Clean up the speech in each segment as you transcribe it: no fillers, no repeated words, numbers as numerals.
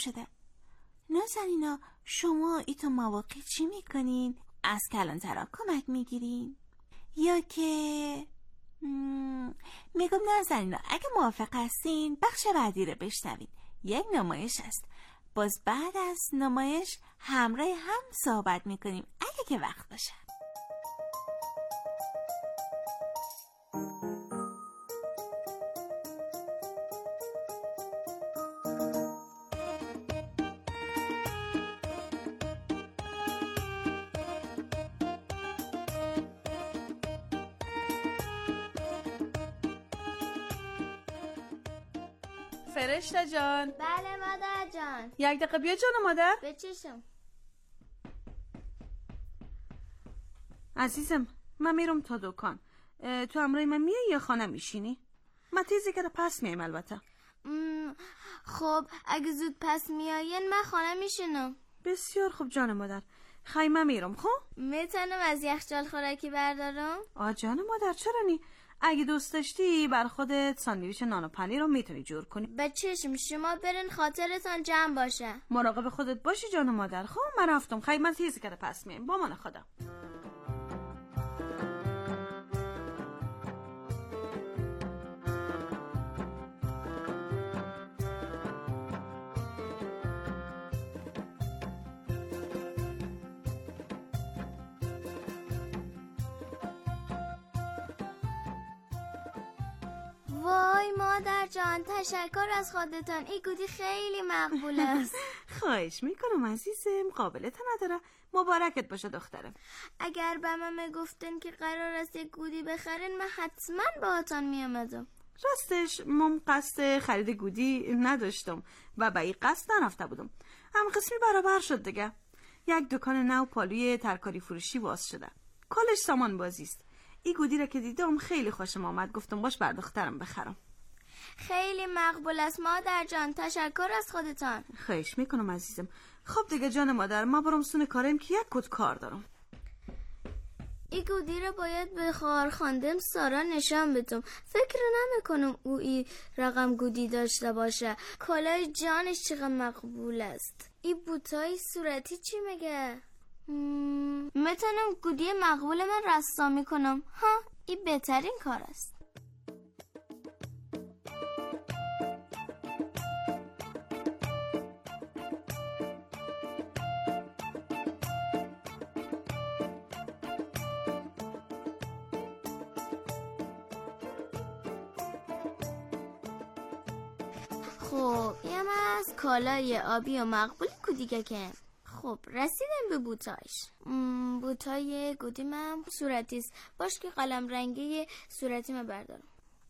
شده. نازنینا شما ایتو مواقع چی میکنین؟ از کلانترا کمک میگیرین؟ یا که میگم نازنینا اگه موافق هستین بخش بعدی رو بشنوین. یک نمایش است، باز بعد از نمایش همراه هم صحبت میکنیم اگه که وقت باشه. فرشته جان. بله مادر جان. یک دقیقه بیا جان مادر. به چشم. عزیزم من میرم تا دکان. تو همراه من میای یا خانه میشینی؟ من تیزی که پس میایم البته. خب اگه زود پس میاین من خانه میشینم. بسیار خوب جان مادر. خیمه میرم. خب میتونم از یخچال خوراکی بردارم؟ جان مادر چرا نی؟ اگه دوست داشتی بر خودت ساندویچ نان و پنیر رو میتونی جور کنی. به چشم. شما برین خاطرتان جمع باشه. مراقب خودت باشی جان مادر. خب من رفتم خیمه تیزی که پس میایم. با من خدا. وای مادر جان تشکر از خودتان. این گودی خیلی مقبول است. خواهش میکنم عزیزم، قابلت نداره. مبارکت باشه دخترم. اگر به من میگفتن که قرار است یک گودی بخرین من حتما باهاتان میامدم. راستش من قصد خرید گودی نداشتم و به این قصد نرفته بودم. هم قسمی برابر شد دیگه. یک دکان نو پالوی ترکاری فروشی باز شده. کلش سامان بازی است. این گودی را که دیدم خیلی خوشم آمد. گفتم باش بر دخترم بخرم. خیلی مقبول است مادر جان. تشکر از خودتان. خواهش میکنم عزیزم. خب دیگه جان مادر ما برم سون کارم که یک کد کار دارم. این گودی رو باید به خواهر خاندم سارا نشان بدم. فکر نمیکنم او این رقم گودی داشته باشه. کلاه جانش چقدر مقبول است. این بوتای صورتی چی میگه؟ میتونم گودی مقبول من رسامی کنم. این بهترین کار است. خب یم از کالای آبی و مقبول گودی که خب رسیدم به بوتاش. بوتای گودی من صورتیست. باش که قلم رنگی صورتی من بردارم.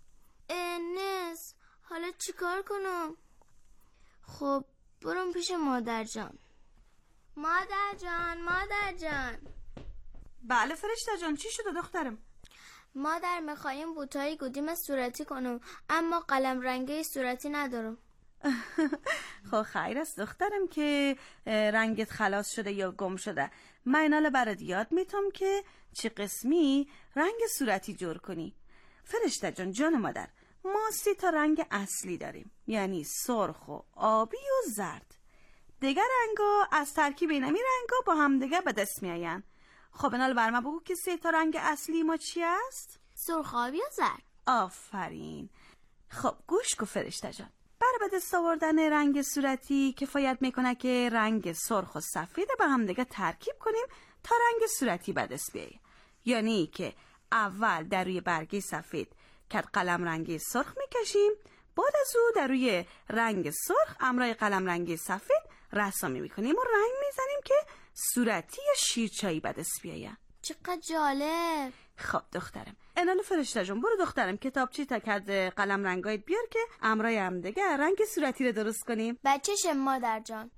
نس حالا چی کار کنم؟ خب برم پیش مادر جان. مادر جان. بله فرشته جان چی شده دخترم؟ مادر میخوایم بوتای گودی من صورتی کنم اما قلم رنگی صورتی ندارم. خب خیر است دخترم که رنگت خلاص شده یا گم شده. من ایناله برات یاد میتم که چه قسمی رنگ صورتی جور کنی. فرشته جان جان مادر ما 3 تا رنگ اصلی داریم، یعنی سرخ و آبی و زرد. دیگر رنگا از ترکیب اینمی رنگا با هم دیگه به دست میاین. خب ایناله بر من بگو که 3 تا رنگ اصلی ما چی است؟ سرخ، آبی و زرد. آفرین. خب گوش کن فرشته جان. برای به دست آوردن رنگ صورتی کفایت میکنه که رنگ سرخ و سفید به هم دیگه ترکیب کنیم تا رنگ صورتی به دست بیایه. یعنی که اول در روی برگه سفید کد قلم رنگی سرخ میکشیم، بعد از او در روی رنگ سرخ امرای قلم رنگی سفید رسامی میکنیم و رنگ میزنیم که صورتی یا شیرچایی به دست بیایه. چقدر جالب. خب دخترم اینالو فرشته جون برو دخترم کتابچی تا کد قلم رنگایت بیار که امرای هم دیگه رنگ صورتی رو درست کنیم. بچه‌شم مادر جان.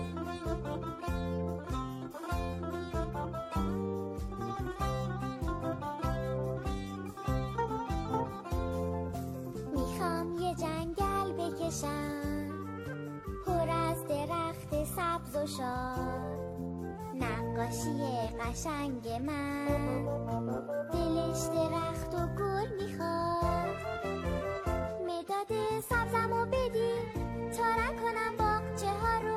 میخوام یه جنگل بکشم پر از درخت سبز و شاد، نقاشی قشنگ من دلش درخت و گل میخواد، مداد سبزمو بدی تا رنگ کنم باغچه ها رو.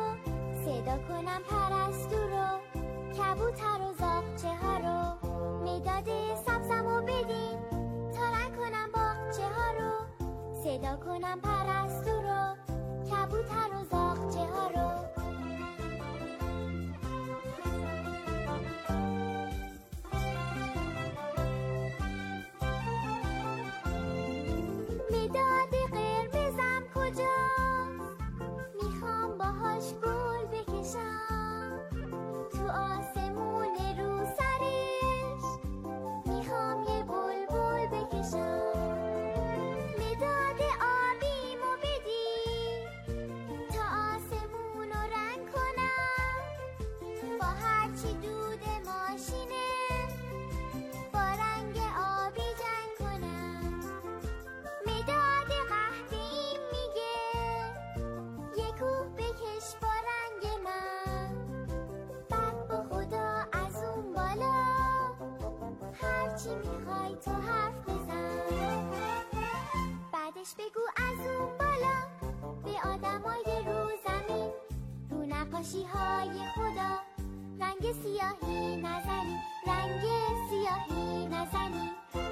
براش بگو از اون بالا به آدمای رو زمین، رو نقاشی های خدا رنگ سیاهی نزنی، رنگ سیاهی نزنی.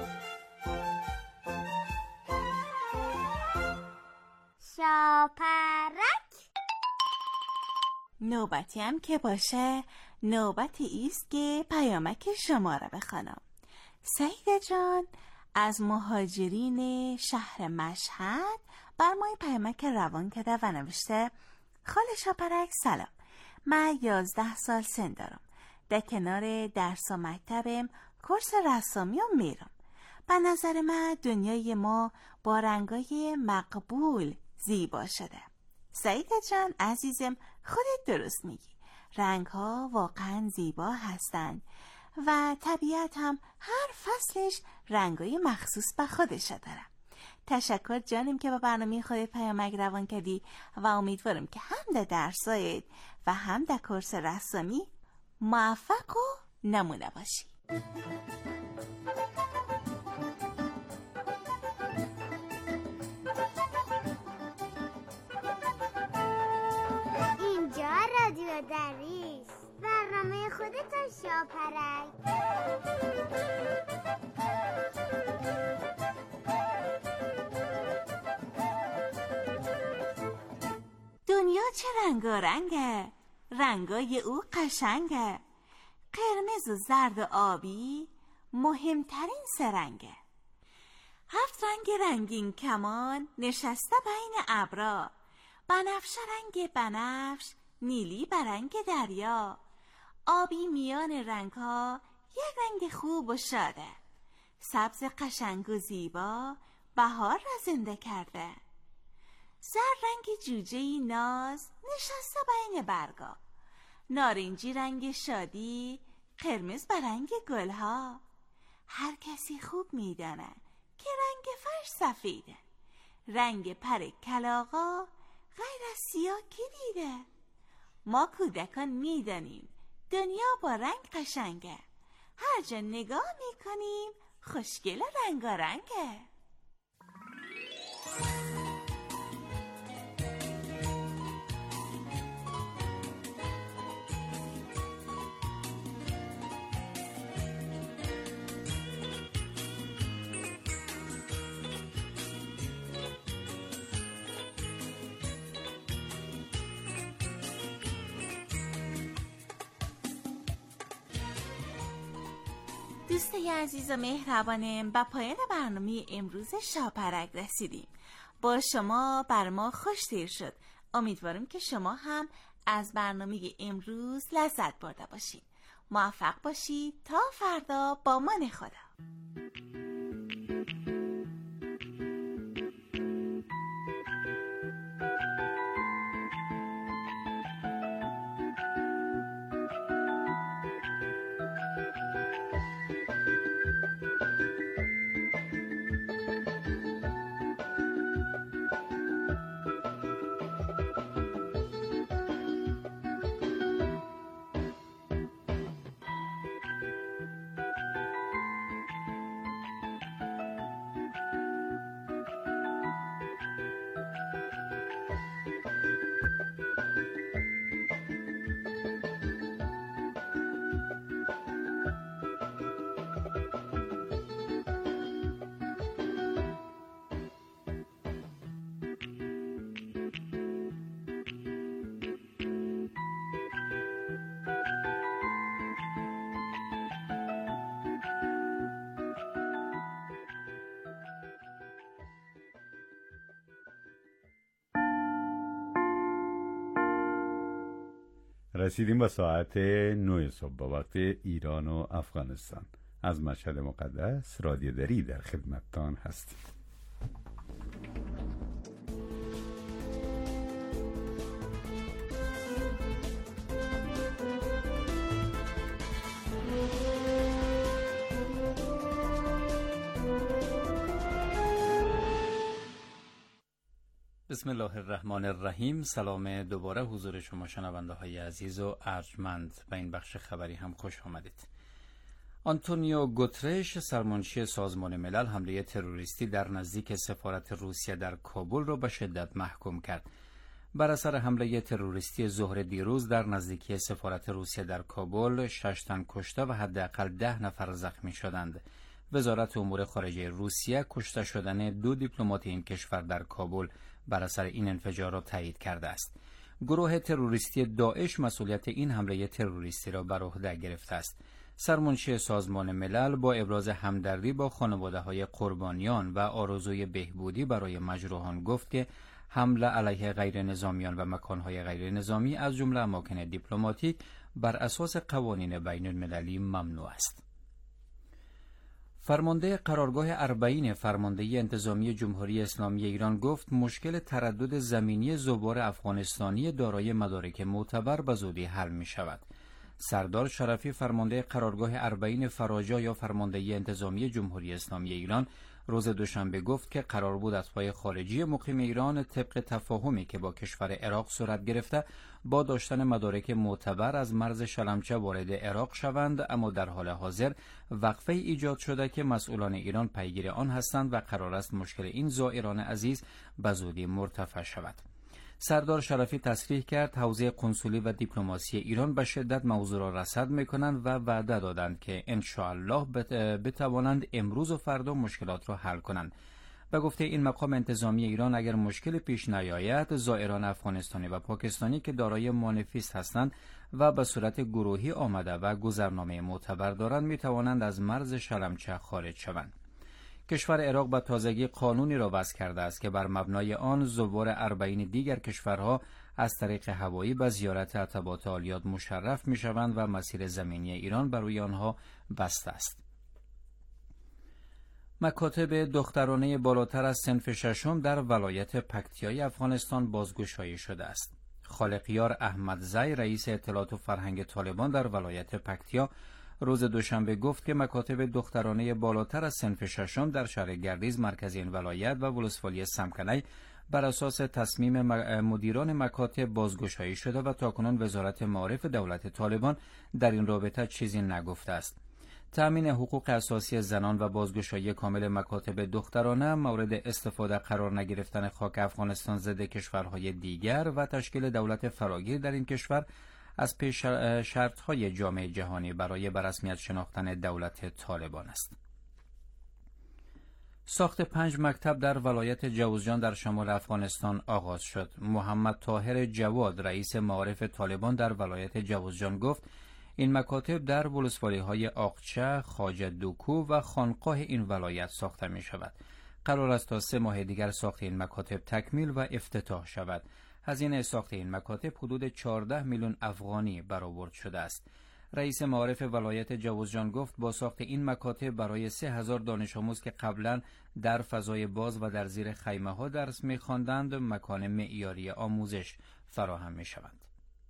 شاپرک. نوبتی هم که باشه نوبتی ایست که پیامک شما را بخوانم. سعیده جان از مهاجرین شهر مشهد بر ما پیامک روان کرده و نوشته: خاله شاپرک سلام، من 11 سال سن دارم، در کنار درس و مکتبم کورس رسامی رو میرم. به نظر من دنیای ما با رنگای مقبول زیبا شده. سعیده جان عزیزم خودت درست میگی، رنگ ها واقعا زیبا هستند و طبیعت هم هر فصلش رنگای مخصوص به خودش داره. تشکر جانم که با برنامه خودت پیامک روان کردی و امیدوارم که هم در درسایت و هم در کورس رسامی موفق و نمونه باشی. اینجا رادیو دریس، برنامه خودت شاپرک. دنیا چه رنگارنگه، رنگای او قشنگه، قرمز و زرد و آبی مهمترین سه رنگه. 7 رنگ رنگین کمان نشسته بین ابرا، بنفشه رنگ بنفش، نیلی به رنگ دریا، آبی میان رنگ ها یک رنگ خوب و شاده، سبز قشنگ و زیبا بهار را زنده کرده. زرد رنگ جوجه‌ای ناز نشسته بین برگا، نارنجی رنگ شادی، قرمز به رنگ گلها. هر کسی خوب میدانه که رنگ فرش سفیده، رنگ پر کلاغا غیر از سیاه کی دیده. ما کودکان میدانیم دنیا با رنگ قشنگه، هر جا نگاه میکنیم خوشگل رنگارنگه. دوستای عزیز و مهربانم، به پایان برنامه امروز شاپرک رسیدیم. با شما بر ما خوش تیر شد. امیدوارم که شما هم از برنامه امروز لذت برده باشید. موفق باشید تا فردا با من خدا. رسیدیم با ساعت 9 صبح با وقت ایران و افغانستان. از مشهد مقدس رادیو دری در خدمتتان هستیم. بسم الله الرحمن الرحیم. سلام دوباره حضور شما شنونده های عزیز و ارجمند. به این بخش خبری هم خوش آمدید. آنتونیو گوترش، سرمنشی سازمان ملل، حمله تروریستی در نزدیک سفارت روسیه در کابل را به شدت محکوم کرد. بر اثر حمله تروریستی ظهر دیروز در نزدیکی سفارت روسیه در کابل 6 تن کشته و حداقل 10 نفر زخمی شدند. وزارت امور خارجه روسیه کشته شدن 2 دیپلمات این کشور در کابل بر اثر این انفجار را تایید کرده است. گروه تروریستی داعش مسئولیت این حمله تروریستی را بر عهده گرفته است. سرمنشی سازمان ملل با ابراز همدردی با خانواده‌های قربانیان و آرزوی بهبودی برای مجروحان گفت که حمله علیه غیر نظامیان و مکانهای غیر نظامی از جمله اماکن دیپلماتیک بر اساس قوانین بین المللی ممنوع است. فرمانده قرارگاه اربعین فرماندهی انتظامی جمهوری اسلامی ایران گفت مشکل تردد زمینی زوار افغانستانی دارای مدارک معتبر به زودی حل می شود. سردار شرفی فرمانده قرارگاه اربعین فراجا یا فرماندهی انتظامی جمهوری اسلامی ایران روز دوشنبه گفت که قرار بود اتباع خارجی مقیم ایران طبق تفاهمی که با کشور عراق صورت گرفته با داشتن مدارک معتبر از مرز شلمچه وارد عراق شوند، اما در حال حاضر وقفه ایجاد شده که مسئولان ایران پیگیر آن هستند و قرار است مشکل این زائران عزیز به زودی مرتفع شود. سردار شرفی تصریح کرد حوزه قنصلی و دیپلماسی ایران به شدت موضوع را رصد می‌کنند و وعده دادند که انشاءالله بتوانند امروز و فردا مشکلات را حل کنند. و گفته این مقام انتظامی ایران اگر مشکل پیش نیاید، زائران افغانستانی و پاکستانی که دارای مانیفست هستند و به صورت گروهی آمده و گذرنامه معتبر دارند می‌توانند از مرز شلمچه خارج شوند. کشور عراق به تازگی قانونی را وضع کرده است که بر مبنای آن زوار اربعین دیگر کشورها از طریق هوایی به زیارت اتباط عالیات مشرف می شوند و مسیر زمینی ایران برای آنها بسته است. مکاتب دخترانه بالاتر از صنف ششم در ولایت پکتیای افغانستان بازگشایی شده است. خالقیار احمدزی، رئیس اطلاعات و فرهنگ طالبان در ولایت پکتیا، روز دوشنبه گفت که مکاتب دخترانه بالاتر از صنف ششم در شهر گردیز مرکز این ولایت و ولسوالی سمکنی بر اساس تصمیم مدیران مکاتب بازگشایی شده و تاکنون وزارت معارف دولت طالبان در این رابطه چیزی نگفته است. تأمین حقوق اساسی زنان و بازگشایی کامل مکاتب دخترانه مورد استفاده قرار نگرفتن خاک افغانستان ضد کشورهای دیگر و تشکیل دولت فراگیر در این کشور از پیش شرط‌های جامعه جهانی برای به رسمیت شناختن دولت طالبان است. ساخت 5 مکتب در ولایت جوزجان در شمال افغانستان آغاز شد. محمد طاهر جواد، رئیس معارف طالبان در ولایت جوزجان گفت این مکاتب در ولسوالی‌های آقچه، خواجه دوکو و خانقاه این ولایت ساخته می شود. قرار است تا 3 ماه دیگر ساخت این مکاتب تکمیل و افتتاح شود. هزینه ساخت این مکاتب حدود 14 میلیون افغانی برآورد شده است. رئیس معارف ولایت جوزجان گفت با ساخت این مکاتب برای 3000 دانش آموز که قبلا در فضای باز و در زیر خیمه ها درس می‌خواندند مکان معیاری آموزش فراهم می‌شوند.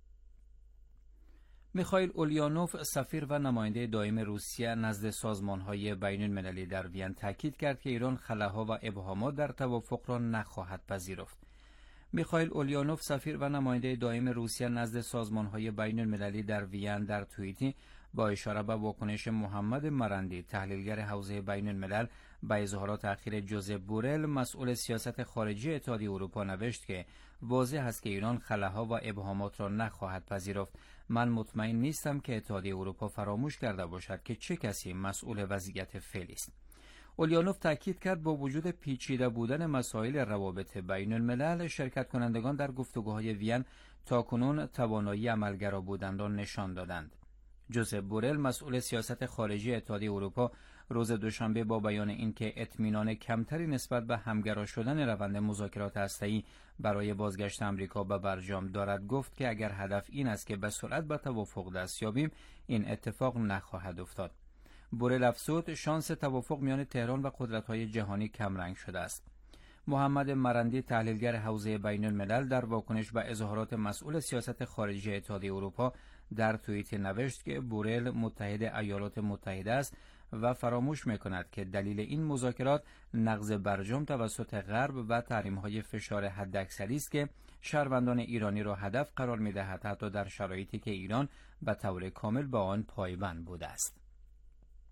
میخائیل اولیانوف، سفیر و نماینده دائم روسیه نزد سازمان‌های بین‌المللی در وین تاکید کرد که ایران خلاها و ابهامات در توافق را نخواهد پذیرفت. میخائیل اولیانوف، سفیر و نماینده دائم روسیه نزد سازمان‌های بین‌المللی در وین در توییتی با اشاره به واکنش محمد مرندی، تحلیلگر حوزه بین‌الملل، به اظهارات اخیر جوزپ بورل، مسئول سیاست خارجی اتحادیه اروپا نوشت که واضح است که ایران خلاها و ابهامات را نخواهد پذیرفت. من مطمئن نیستم که اتحادیه اروپا فراموش کرده باشد که چه کسی مسئول وضعیت فعلی است. اولیانوف تاکید کرد با وجود پیچیده بودن مسائل روابط بین الملل، شرکت کنندگان در گفتگوهای وین تاکنون توانایی عملگرا بودن را نشان دادند. جوزپ بورل، مسئول سیاست خارجی اتحادیه اروپا، روز دوشنبه با بیان اینکه اطمینان کمتری نسبت به همگرا شدن روند مذاکرات هسته‌ای برای بازگشت آمریکا به برجام دارد گفت که اگر هدف این است که به سرعت به توافق دست یابیم، این اتفاق نخواهد افتاد. بورل افزود شانس توافق میان تهران و قدرت‌های جهانی کمرنگ شده است. محمد مرندی، تحلیلگر حوزه بین الملل، در واکنش به اظهارات مسئول سیاست خارجی اتحادیه اروپا در توییت نوشت که بورل متحد ایالات متحده است و فراموش می‌کند که دلیل این مذاکرات نقض برجام توسط غرب و تحریم‌های فشار حداکثری است که شهروندان ایرانی را هدف قرار می‌دهد، حتی در شرایطی که ایران به طور کامل به آن پایبند بوده است.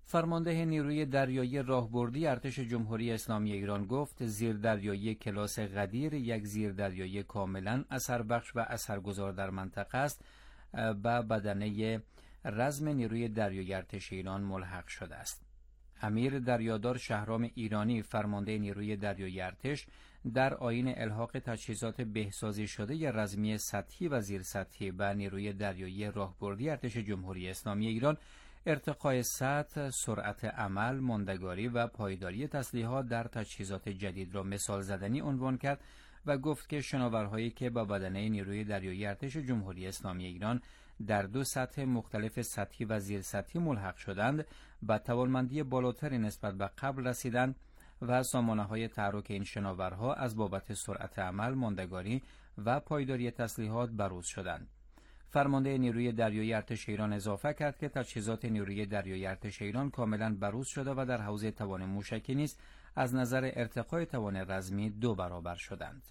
فرمانده نیروی دریایی راهبردی ارتش جمهوری اسلامی ایران گفت زیردریایی کلاس قدیر یک زیردریایی کاملا اثربخش و اثرگذار در منطقه است و بدنه رزم نیروی دریایی ارتش ایران ملحق شده است. امیر دریادار شهرام ایرانی فرمانده نیروی دریایی ارتش در آیین الحاق تجهیزات بهسازی شده رزمی سطحی و زیر سطحی به نیروی دریایی راهبردی ارتش جمهوری اسلامی ایران ارتقای سطح، سرعت عمل، ماندگاری و پایداری تسلیحات در تجهیزات جدید را مثال زدنی عنوان کرد و گفت که شناورهایی که با بدنه نیروی دریایی ارتش جمهوری اسلامی ایران در دو سطح مختلف سطحی و زیر سطحی ملحق شدند به توانمندی بالاتری نسبت به قبل رسیدند و سامانه‌های تحرک این شناورها از بابت سرعت عمل، ماندگاری و پایداری تسلیحات بروز شدند. فرمانده نیروی دریایی ارتش ایران اضافه کرد که تجهیزات نیروی دریایی ارتش ایران کاملا بروز شده و در حوزه توان موشکی نیز از نظر ارتقای توان رزمی 2 برابر شدند.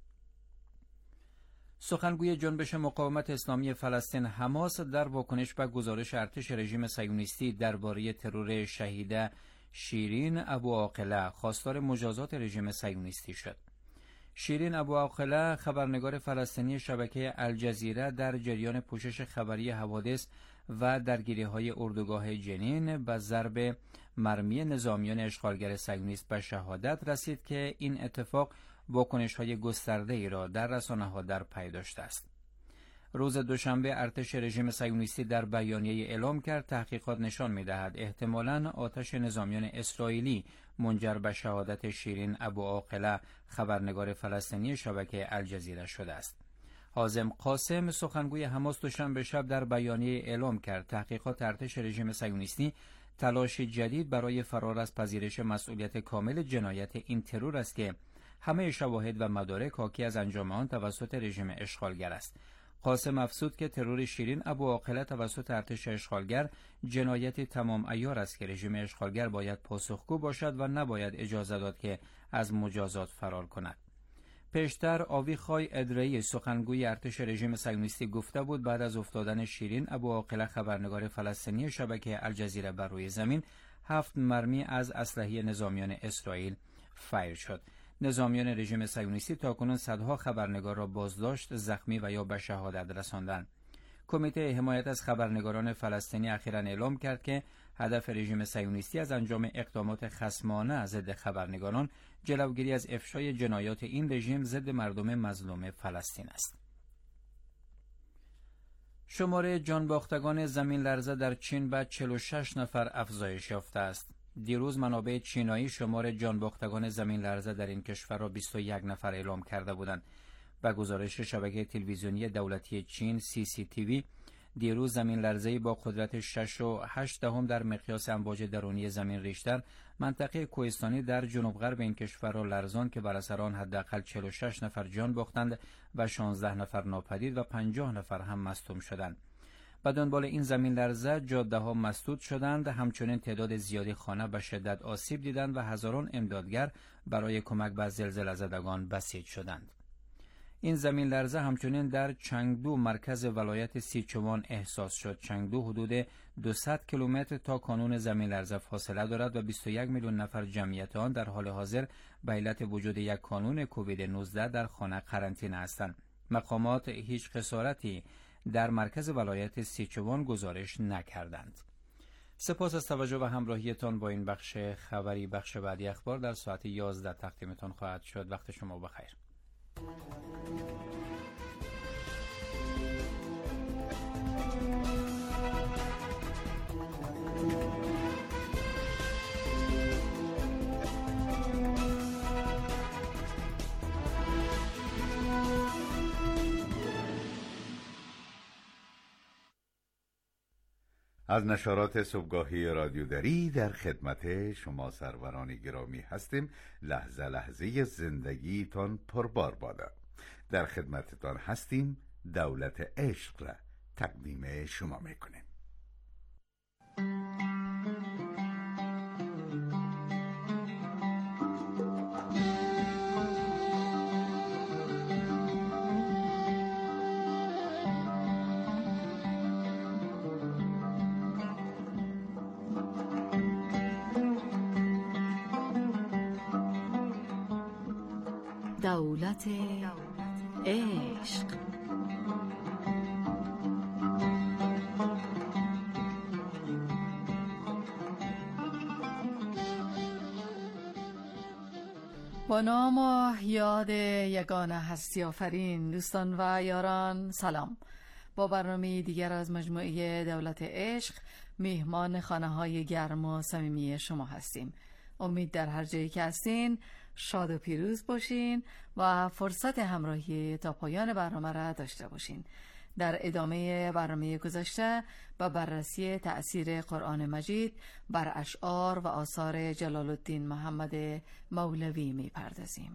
سخنگوی جنبش مقاومت اسلامی فلسطین حماس در واکنش به گزارش ارتش رژیم صهیونیستی درباره ترور شهیده شیرین ابوعاقله خواستار مجازات رژیم صهیونیستی شد. شیرین ابوعاقله خبرنگار فلسطینی شبکه الجزیره در جریان پوشش خبری حوادث و درگیری‌های اردوگاه جنین به ضرب مرمی نظامیان اشغالگر صهیونیست به شهادت رسید که این اتفاق واکنش‌های گسترده‌ای را در رسانه‌ها در پی داشته است. روز دوشنبه ارتش رژیم صهیونیستی در بیانیه اعلام کرد تحقیقات نشان می‌دهد احتمالاً آتش نظامیان اسرائیلی منجر به شهادت شیرین ابوعاقله خبرنگار فلسطینی شبکه الجزیره شده است. حازم قاسم سخنگوی حماس دوشنبه شب در بیانیه اعلام کرد تحقیقات ارتش رژیم صهیونیستی تلاشی جدید برای فرار از پذیرش مسئولیت کامل جنایت این ترور است که همه شواهد و مدارک حاکی از انجام آن توسط رژیم اشغالگر است. قاسم افزود که ترور شیرین ابوعاقله توسط ارتش اشغالگر جنایتی تمام عیار است که رژیم اشغالگر باید پاسخگو باشد و نباید اجازه داد که از مجازات فرار کند. پیشتر آویخای ادرایی سخنگوی ارتش رژیم صهیونیستی گفته بود بعد از افتادن شیرین ابوعاقله خبرنگار فلسطینی شبکه الجزیره بر روی زمین 7 مرمی از اسلحه نظامیان اسرائیل فیر شد. نظامیان رژیم صهیونیستی تاکنون صدها خبرنگار را بازداشت، زخمی و یا به شهادت رساندند. کمیته حمایت از خبرنگاران فلسطینی اخیراً اعلام کرد که هدف رژیم صهیونیستی از انجام اقدامات خصمانه ضد خبرنگاران جلوگیری از افشای جنایات این رژیم ضد مردم مظلوم فلسطین است. شمار جانباختگان زمین لرزه در چین به 46 نفر افزایش یافته است. دیروز منابع چینایی شمار جانباختگان زمین لرزه در این کشور را 21 نفر اعلام کرده بودند. به گزارش شبکه تلویزیونی دولتی چین CCTV دیروز زمین لرزه‌ای با قدرت 6.8 در مقیاس امواج درونی زمین ریشتر منطقه کوهستانی در جنوب غرب این کشور را لرزاند که بر اثر آن حداقل 46 نفر جان باختند و 16 نفر ناپدید و 50 نفر هم مصدوم شدند. به دنبال این زمین لرزه جاده‌ها مسدود شدند، همچنین تعداد زیادی خانه به شدت آسیب دیدند و هزاران امدادگر برای کمک به زلزله زدگان بسیج شدند. این زمین لرزه همچنین در چنگدو مرکز ولایت سیچوان احساس شد. چنگدو حدود 200 کیلومتر تا کانون زمین لرزه فاصله دارد و 21 میلیون نفر جمعیت آن در حال حاضر به علت وجود یک کانون کووید 19 در خانه قرنطینه هستند. مقامات هیچ خسارتی در مرکز ولایت سیچوان گزارش نکردند. سپاس از توجه و همراهیتان با این بخش خبری. بخش بعدی اخبار در ساعت 11 تقدیمتان خواهد شد. وقت شما بخیر. از نشرات صبحگاهی رادیو دری در خدمت شما سروران گرامی هستیم. لحظه لحظه زندگیتان پربار بادا. در خدمتتان هستیم. دولت عشق را تقدیم شما میکنیم. دولت عشق. با نام و یاد یگانه هستی آفرین، دوستان و یاران سلام. با برنامه دیگر از مجموعه دولت عشق میهمان خانه‌های گرم و صمیمی شما هستیم. امید در هر جایی که هستین شاد و پیروز باشین و فرصت همراهی تا پایان برنامه را داشته باشین. در ادامه برنامه گذشته با بررسی تأثیر قرآن مجید بر اشعار و آثار جلال الدین محمد مولوی می پردازیم.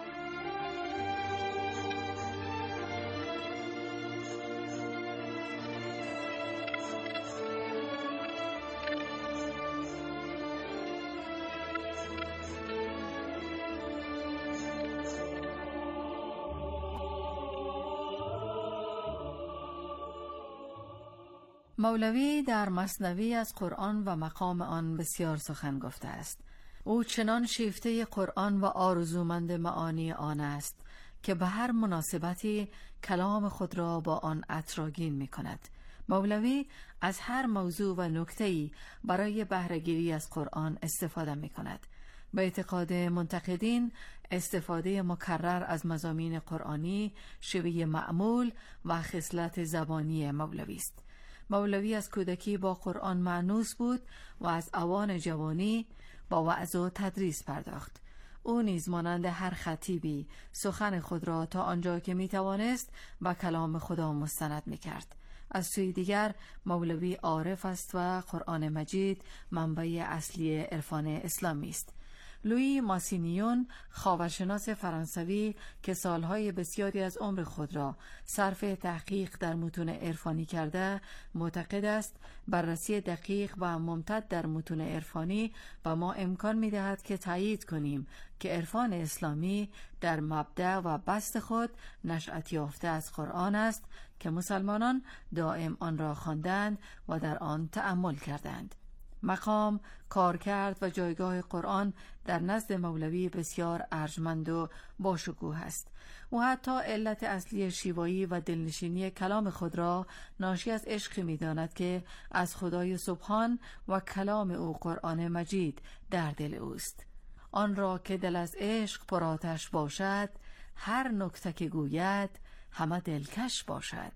مولوی در مثنوی از قرآن و مقام آن بسیار سخن گفته است. او چنان شیفته قرآن و آرزومند معانی آن است که به هر مناسبتی کلام خود را با آن عطرآگین می کند. مولوی از هر موضوع و نکته‌ای برای بهره‌گیری از قرآن استفاده می کند. به اعتقاد منتقدین استفاده مکرر از مضامین قرآنی شیوه معمول و خصلت زبانی مولوی است. مولوی از کودکی با قرآن مانوس بود و از اوان جوانی با وعظ و تدریس پرداخت. او نیز مانند هر خطیبی سخن خود را تا آنجا که می توانست با کلام خدا مستند می کرد. از سوی دیگر مولوی عارف است و قرآن مجید منبع اصلی عرفان اسلامی است. لویی ماسینیون خاورشناس فرانسوی که سالهای بسیاری از عمر خود را صرف تحقیق در متون عرفانی کرده معتقد است بررسی دقیق و ممتد در متون عرفانی به ما امکان می‌دهد که تایید کنیم که عرفان اسلامی در مبدأ و بسط خود نشأت یافته از قرآن است که مسلمانان دائم آن را خواندند و در آن تأمل کردند. مقام، کارکرد و جایگاه قرآن در نزد مولوی بسیار ارجمند و باشکوه است. او حتی علت اصلی شیوایی و دلنشینی کلام خود را ناشی از عشقی می‌داند که از خدای سبحان و کلام او قرآن مجید در دل اوست. آن را که دل از عشق پرآتش باشد، هر نکته که گوید همه دلکش باشد.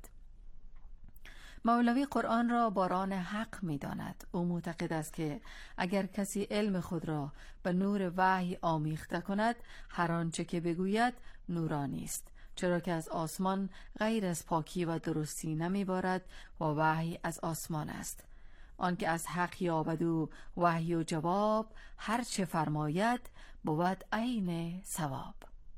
مولوی قرآن را باران حق می داند. او معتقد است که اگر کسی علم خود را به نور وحی آمیخته کند، هر آنچه که بگوید نورانی است، چرا که از آسمان غیر از پاکی و درستی نمی بارد و وحی از آسمان است. آنکه از حق یابد و وحی و جواب، هر چه فرماید بود عین ثواب.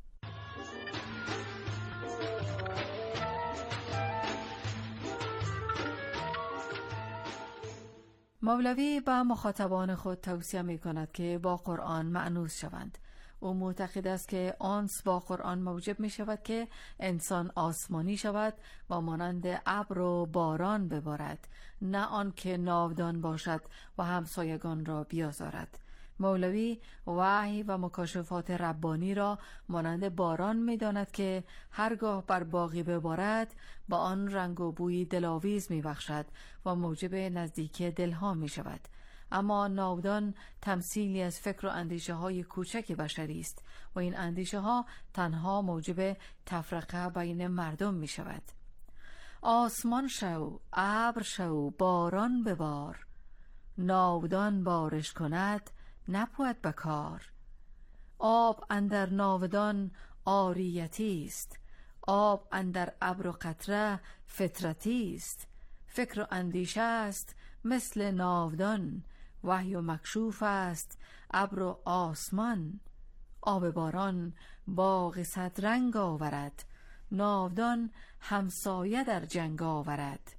مولوی به مخاطبان خود توصیه می کند که با قرآن مانوس شوند. او معتقد است که آنس با قرآن موجب می شود که انسان آسمانی شود و مانند ابر و باران ببارد، نه آن که ناودان باشد و همسایگان را بیازارد. مولوی وحی و مکاشفات ربانی را مانند باران می داند که هرگاه بر باغی ببارد با آن رنگ و بوی دلاویز می بخشد و موجب نزدیکی دلها می شود. اما ناودان تمثیلی از فکر و اندیشه های کوچک بشری است و این اندیشه ها تنها موجب تفرقه بین مردم می شود. آسمان شو، ابر شو، باران ببار، ناودان بارش کند نپود بکار. آب اندر ناودان عاریتی است، آب اندر ابر و قطره فطرتی است. فکر و اندیشه است مثل ناودان، وحی و مکشوف است ابر و آسمان. آب باران باغ صد رنگ آورد، ناودان همسایه در جنگ آورد.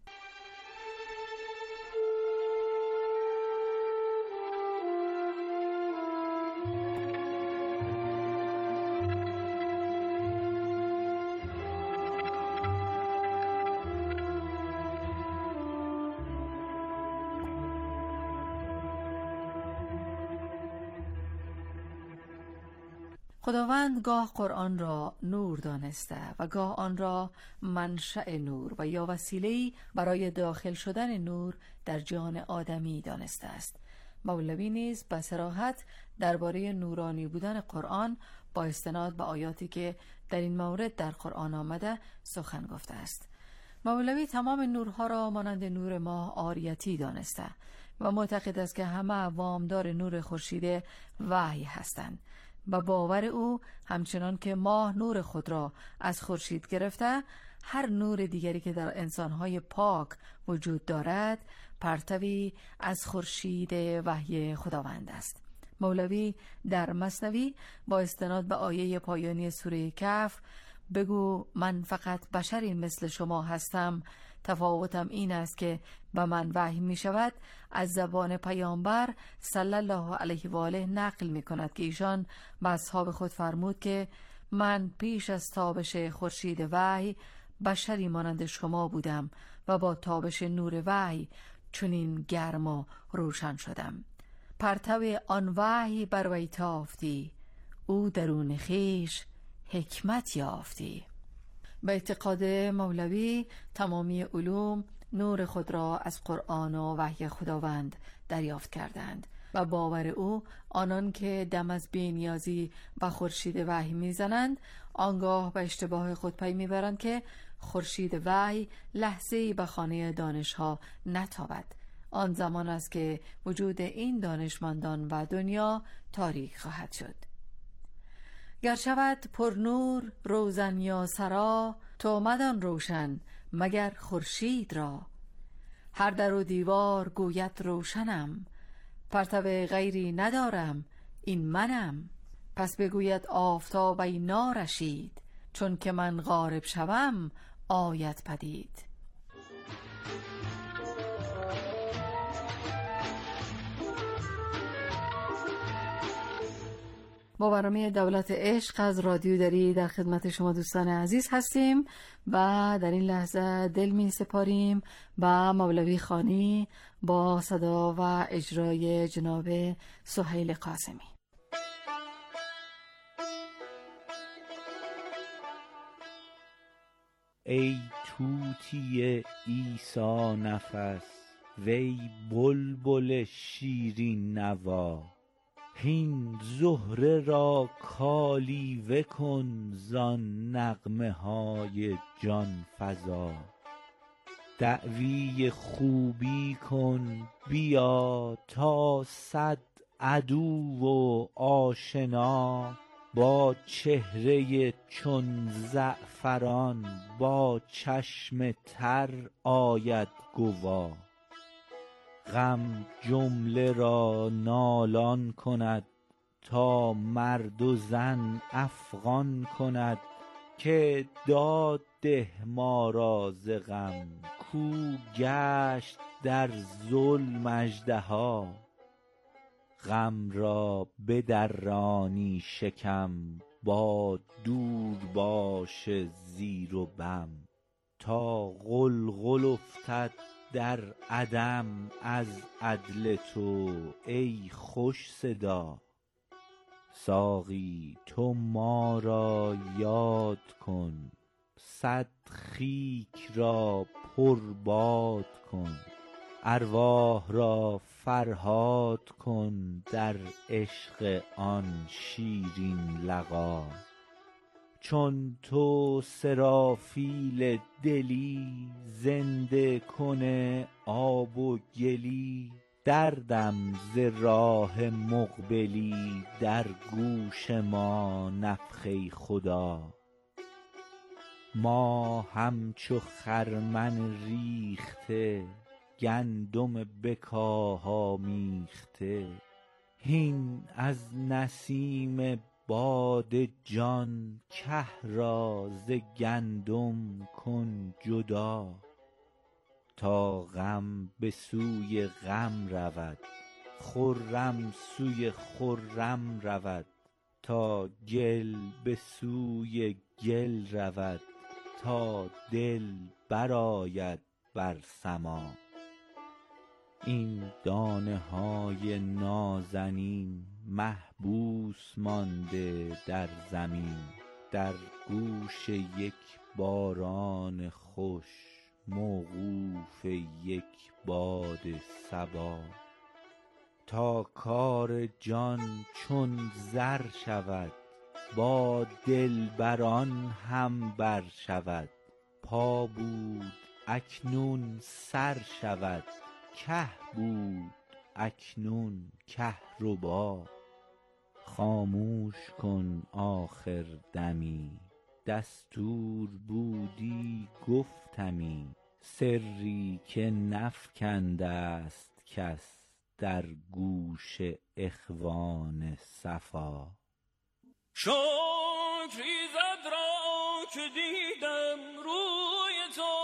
خداوند گاه قرآن را نور دانسته و گاه آن را منشأ نور و یا وسیله‌ای برای داخل شدن نور در جان آدمی دانسته است. مولوی نیز به صراحت درباره نورانی بودن قرآن با استناد به آیاتی که در این مورد در قرآن آمده سخن گفته است. مولوی تمام نورها را مانند نور ماه عاریتی دانسته و معتقد است که همه وامدار نور خورشید وحی هستند. و باور او همچنان که ماه نور خود را از خورشید گرفته، هر نور دیگری که در انسانهای پاک وجود دارد پرتوی از خورشید وحی خداوند است. مولوی در مثنوی با استناد به آیه پایانی سوره کهف بگو من فقط بشری مثل شما هستم، تفاوتم این است که به من وحی می شود، از زبان پیامبر صلی الله علیه و آله نقل می کند که ایشان به اصحاب خود فرمود که من پیش از تابش خورشید وحی بشری مانند شما بودم و با تابش نور وحی چنین گرم و روشن شدم. پرتو آن وحی بر وی تافتی، او درون خویش حکمت یافتی. به اعتقاد مولوی تمامی علوم نور خود را از قرآن و وحی خداوند دریافت کردند و باور او آنان که دم از بی‌نیازی و خورشید وحی میزنند آنگاه به اشتباه خود پی میبرند که خورشید وحی لحظه‌ای به خانه دانشها نتابد. آن زمان است که وجود این دانشمندان و دنیا تاریک خواهد شد. گر شود پر نور روزن یا سرا، تو مدان روشن مگر خورشید را. هر در و دیوار گوید روشنم، پرتو غیری ندارم این منم. پس بگوید آفتاب ای نارشید، چون که من غارب شوم آید پدید. با برنامه دولت عشق از رادیو دری در خدمت شما دوستان عزیز هستیم و در این لحظه دل می سپاریم با مولوی خانی با صدا و اجرای جناب سهیل قاسمی. ای طوطی عیسی نفس، وی بلبل شیرین نوا، هین زهره را کالیوه کن زان نغمه های جان فزا. دعوی خوبی کن بیا تا 100 عدو و آشنا، با چهره چون زعفران با چشم تر آید گوا. غم جمله را نالان کند تا مرد و زن افغان کند، که داد ده ما را ز غم کو گشت در ظلم اژدها. غم را بدرانی شکم با دور باش زیر و بم، تا غلغل افتد در عدم از عدل تو ای خوش صدا. ساقی تو ما را یاد کن 100 خیک را پرباد کن، ارواح را فرهاد کن در عشق آن شیرین لقا. چون تو سرافیل دلی زنده کنه آب و گلی، دردم ز راه مقبلی در گوش ما نفخه خدا. ما همچو خرمن ریخته گندم بکاها میخته، هین از نسیم باد جان که را ز گندم کن جدا. تا غم به سوی غم رود خرم سوی خرم رود، تا گل به سوی گل رود تا دل برآید بر سما. این دانه های نازنین محبوس مانده در زمین، در گوش یک باران خوش، موقوف یک باد صبا. تا کار جان چون زر شود، با دلبران هم بر شود. پا بود اکنون سر شود، که بود اکنون کهربا. خاموش کن آخر دمی، دستور بودی گفتمی. سری که نفکنده است کس، در گوش اخوان صفا. شکری زد را که دیدم روی تو،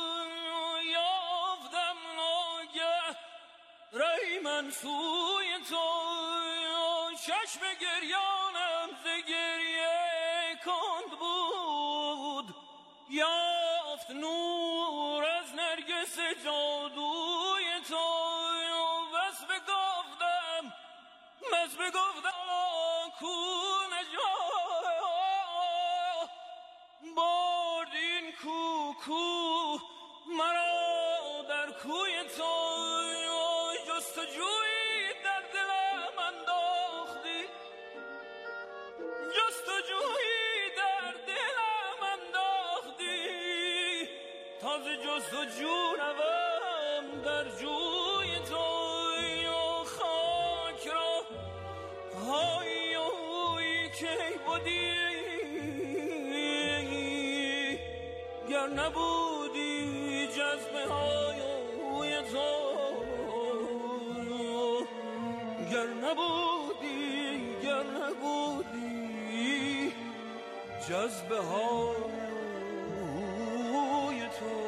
یافتم ناگه رای من سوی تو. چشم گریانم ز گریه کند بود، یافت نور از نرگس جادوی تو. بس بگفتم کو نجات، برد این کو مرا در کوی تو. جستجویی در دلم انداختی، جستجویی در دلم انداختی. تازه جستجو روم در جوی تو. های اوی که بودی گر نبودی جذبه های اوی تو، گر نبودی جذبه های تو.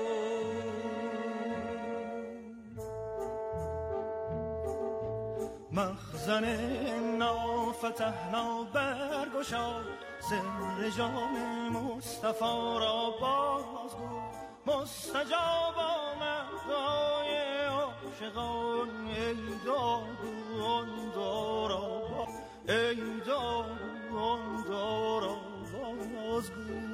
مخزن نافتحنا برگشا، سر جام مصطفی را بازگو. مستجاب آمد دعای عاشقان، ای داغون دارا، ای داغون دارا بازگو.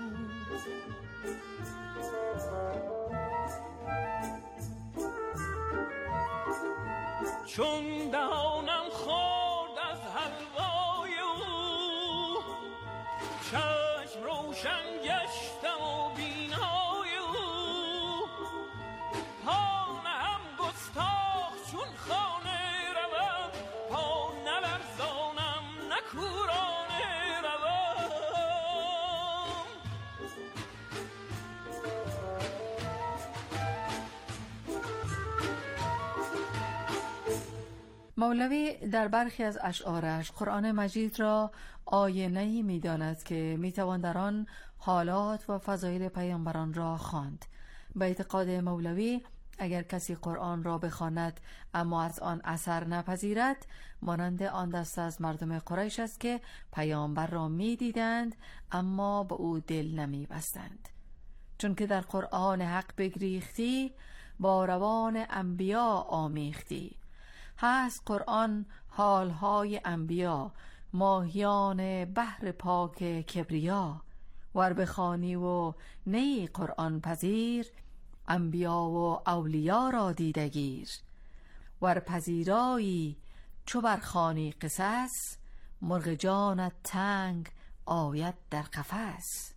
چون دهانم خورد از حلوای او، چشم روشن گشتم و بینای او. پا نهم گستاخ چون خانه روم، پا نلرزانم نکورانه روم. مولوی در برخی از اشعارش قرآن مجید را آینه‌ای می‌داند که می‌توان در آن حالات و فضایل پیامبران را خواند. به اعتقاد مولوی اگر کسی قرآن را بخواند اما از آن اثر نپذیرد، مانند آن دسته از مردم قریش است که پیامبر را می‌دیدند اما به او دل نمی‌بستند. چون که در قرآن حق بگریختی، با روان انبیا آمیختی. هست قرآن حالهای انبیا، ماهیان بحر پاک کبریا. ور بخوانی و نی قرآن پذیر، انبیا و اولیا را دیدگیر. ور پذیرایی چو برخوانی قصص، مرغ جانت تنگ آید در قفس.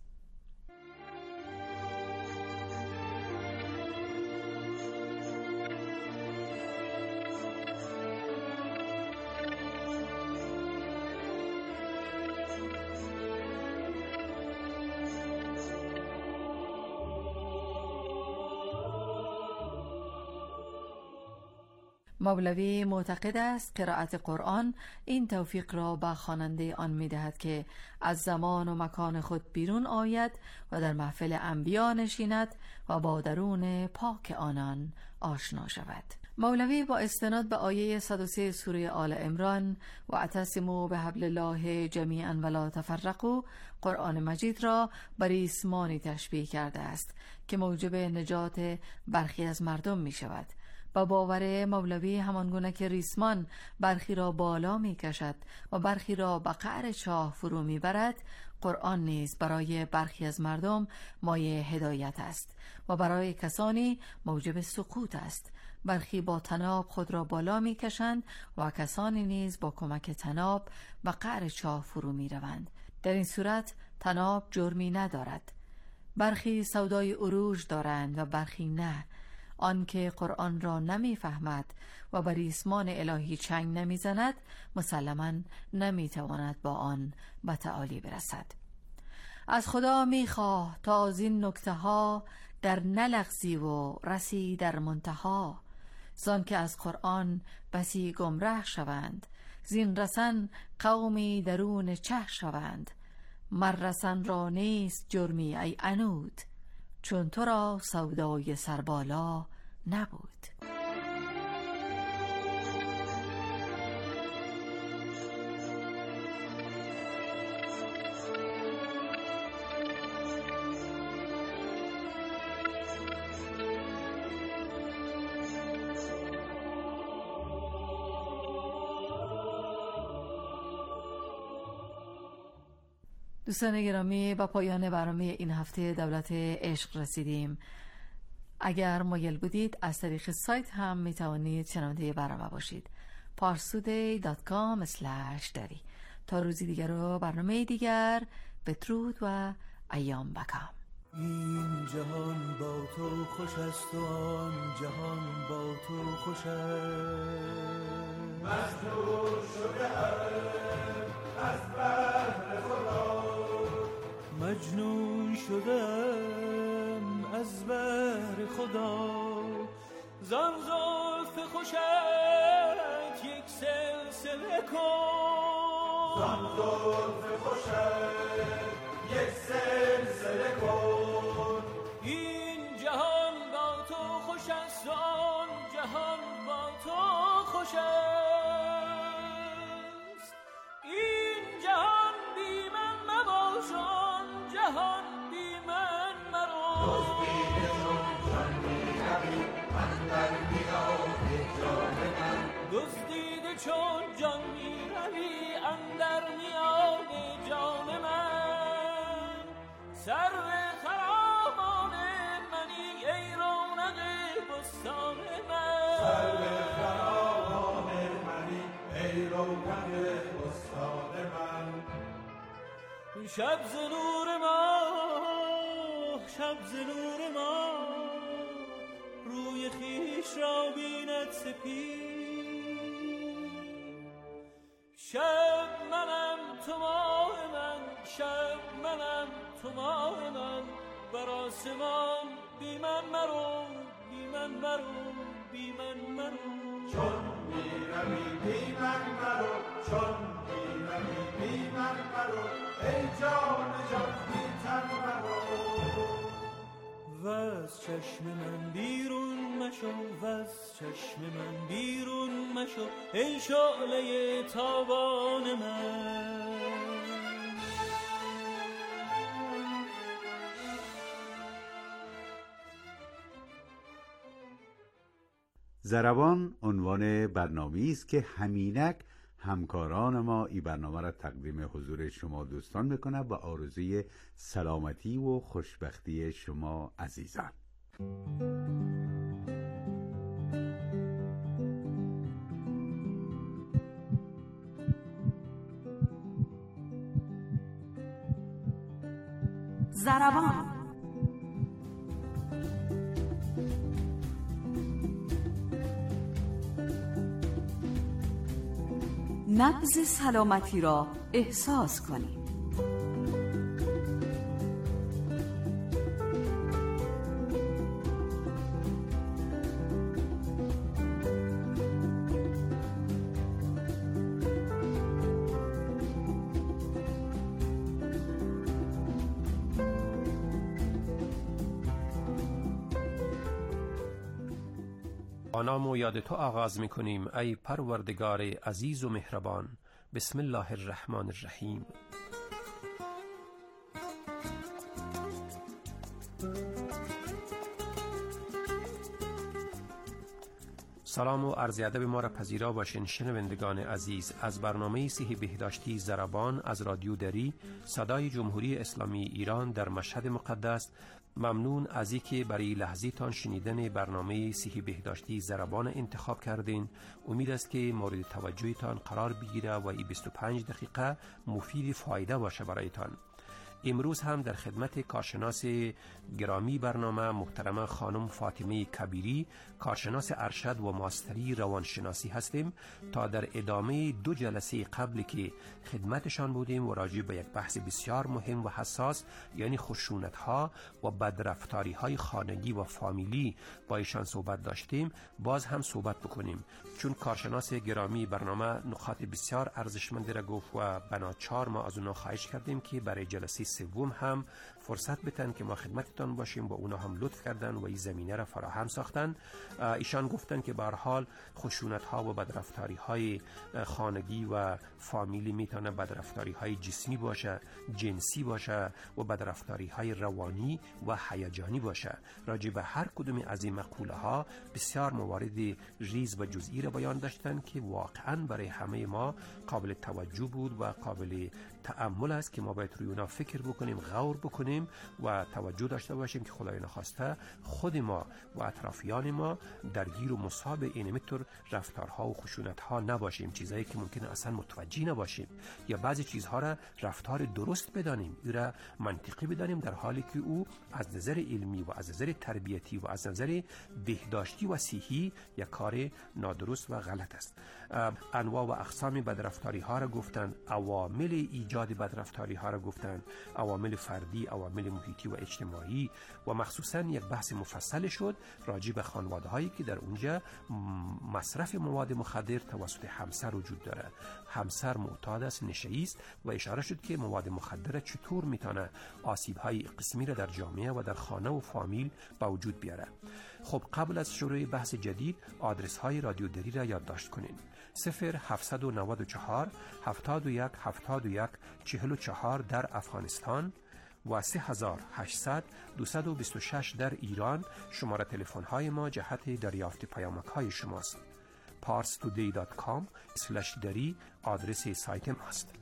مولوی معتقد است قرائت قرآن این توفیق را به خواننده آن می‌دهد که از زمان و مکان خود بیرون آید و در محفل انبیا نشیند و با درون پاک آنان آشنا شود. مولوی با استناد به آیه 103 سوره آل عمران و اعتصموا بحبل الله جمیعا ولا تفرقوا، قرآن مجید را بر ریسمانی تشبیه کرده است که موجب نجات برخی از مردم می شود. و باور مولوی همانگونه که ریسمان برخی را بالا می کشد و برخی را به قعر چاه فرو می برد، قرآن نیز برای برخی از مردم مایه هدایت است و برای کسانی موجب سقوط است. برخی با طناب خود را بالا می کشند و کسانی نیز با کمک طناب و قعر چاه فرو می روند. در این صورت طناب جرمی ندارد. برخی سودای عروج دارند و برخی نه. آن که قرآن را نمی فهمد و بر ریسمان الهی چنگ نمی زند، مسلماً نمی تواند با آن به تعالی برسد. از خدا می خواه تا از این نکته ها در نلغزی و رسی در منتها. زان که از قرآن بسی گمراه شوند، زین رسن قومی درون چه شوند. مر رسن را نیست جرمی ای عنود، چون تو را سودای سربالا نبود. دوستان گرامی، با پایان برنامه این هفته دولت عشق رسیدیم. اگر مایل بودید از طریق سایت هم می توانید شنونده برنامه باشید. parstoday.com/dari. تا روزی دیگر و برنامه دیگر، بدرود و ایام بکام. این جهان با تو خوش است و آن جهان با تو خوش است. مجنون شده از بحر خدا، مجنون شدم از بحر خدا. زان زلف خوشت یک سلسله کن، زان زلف خوشت یک سلسله کن. این جهان با تو خوش است و آن جهان با تو خوش است. این جهان بی من مباش، آن جهان بی من مرو. دزدیده چون جان میروی اندر میان جان من، دزدیده چون جان میروی اندر میان جان من. سرو خرامان منی ای رونق بستان من، سرو خرامان منی ای رونق بستان من. شب ز نور ما، شب ز نور ما، روی خویش را بیند سپید. شب منم تو ماه من، شب منم تو ماه من. بر آسمان بی من مرو، بی من مرو، بی من مرو. چون میروی بی من مرو، چون میروی بی من مرو. ای جان جان بی تن مرو. وز چشم من بیرون مشو، وز چشم من بیرون مشو. ای شعله تابان من. ضربان عنوان برنامه‌ای است که همینک همکاران ما این برنامه را تقدیم حضور شما دوستان میکنه و آرزوی سلامتی و خوشبختی شما عزیزان. ضربان نبض سلامتی را احساس کنید. با نام و یاد تو آغاز می‌کنیم ای پروردگار عزیز و مهربان. بسم الله الرحمن الرحیم. سلام و عرض ادب ما را پذیرا باشین شنوندگان عزیز. از برنامه صحی بهداشتی ضربان از رادیو دری صدای جمهوری اسلامی ایران در مشهد مقدس ممنون از اینکه برای لحظه تان شنیدن برنامه صحی بهداشتی ضربان انتخاب کردین. امید است که مورد توجهتان قرار بگیره و این 25 دقیقه مفید فایده باشه برایتان. امروز هم در خدمت کارشناس گرامی برنامه محترمه خانم فاطمه کبیری، کارشناس ارشد و ماستری روانشناسی هستیم تا در ادامه 2 جلسه قبل که خدمتشان بودیم و راجع به یک بحث بسیار مهم و حساس یعنی خشونت ها و بدرفتاری های خانگی و فامیلی با ایشان صحبت داشتیم، باز هم صحبت بکنیم. چون کارشناس گرامی برنامه نکات بسیار ارزشمندی را گفت و بناچار ما از اونها خواهش کردیم که برای جلسه سوم هم فرصت بتن که ما خدمتتان باشیم و اونا هم لطف کردن و این زمینه را فراهم ساختن. ایشان گفتن که به هر حال خشونت ها و بدرفتاری های خانگی و فامیلی میتونه بدرفتاری های جسمی باشه، جنسی باشه و بدرفتاری های روانی و هیجانی باشه. راجع به هر کدوم از این مقوله ها بسیار موارد ریز و جزئی را بیان داشتن که واقعا برای همه ما قابل توجه بود و قابل تأمل است که ما باید روی اونا فکر بکنیم، غور بکنیم و توجه داشته باشیم که خدای نخواسته خود ما و اطرافیان ما درگیر و مصاب این متر رفتارها و خشونت‌ها نباشیم، چیزایی که ممکنه اصلا متوجه نباشیم یا بعضی چیزها را رفتار درست بدانیم، او را منطقی بدانیم در حالی که او از نظر علمی و از نظر تربیتی و از نظر بهداشتی و صحی یک کار نادرست و غلط است. انواع و اقسام بدرفتاری ها را گفتن، عوامل ایجاد بدرفتاری ها را گفتن، عوامل فردی، عوامل محیطی و اجتماعی و مخصوصا یک بحث مفصل شد راجع به خانواده هایی که در اونجا مصرف مواد مخدر توسط همسر وجود داره. همسر معتاد است، نشه‌ای است و اشاره شد که مواد مخدر چطور میتونه آسیب های قسمی را در جامعه و در خانه و فامیل به وجود بیاره. خب قبل از شروع بحث جدید آدرس های رادیو دری را یادداشت کنین: 0794 71 71 44 در افغانستان و 3800 226 در ایران. شماره تلفن های ما جهت دریافت پیامک های شماست. parstoday.com/dari آدرس سایت ماست.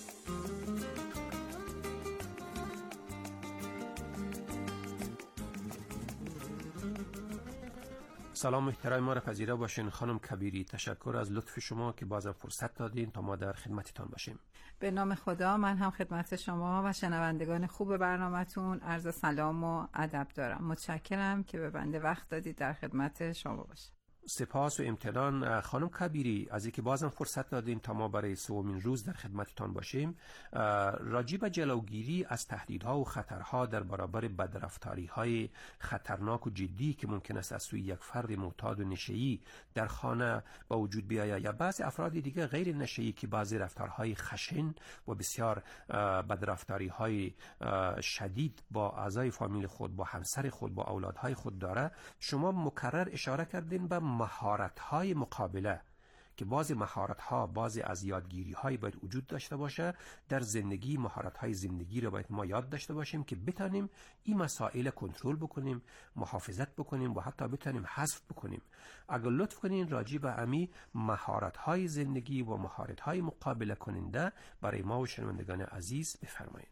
سلام محترم ما را پذیرا باشین خانم کبیری. تشکر از لطف شما که بازم فرصت دادین تا ما در خدمتتان باشیم. به نام خدا من هم خدمت شما و شنوندگان خوب برنامه‌تون عرض سلام و ادب دارم. متشکرم که به بنده وقت دادید در خدمت شما باشم. سپاس و امتنان خانم کبیری از اینکه بازم فرصت دادین تا ما برای سومین روز در خدمتتان باشیم. راجع به جلوگیری از تهدیدها و خطرها در برابر بدرفتاری‌های خطرناک و جدی که ممکن است از سوی یک فرد معتاد و نشه‌ای در خانه با وجود بیاید یا بعضی افراد دیگه غیر نشه‌ای که بعضی رفتارهای خشن و بسیار بدرفتاری‌های شدید با اعضای فامیل خود، با همسر خود، با اولادهای خود داره، شما مکرر اشاره کردین به مهارت‌های مقابله که بعضی مهارت‌ها، بعضی از یادگیری‌های باید وجود داشته باشه در زندگی. مهارت‌های زندگی رو باید ما یاد داشته باشیم که بتانیم این مسائل کنترل بکنیم، محافظت بکنیم و حتی بتانیم حذف بکنیم. اگر لطف کنین راجع به امی مهارت‌های زندگی و مهارت‌های مقابله کننده برای ما و شنوندگان عزیز بفرمایید.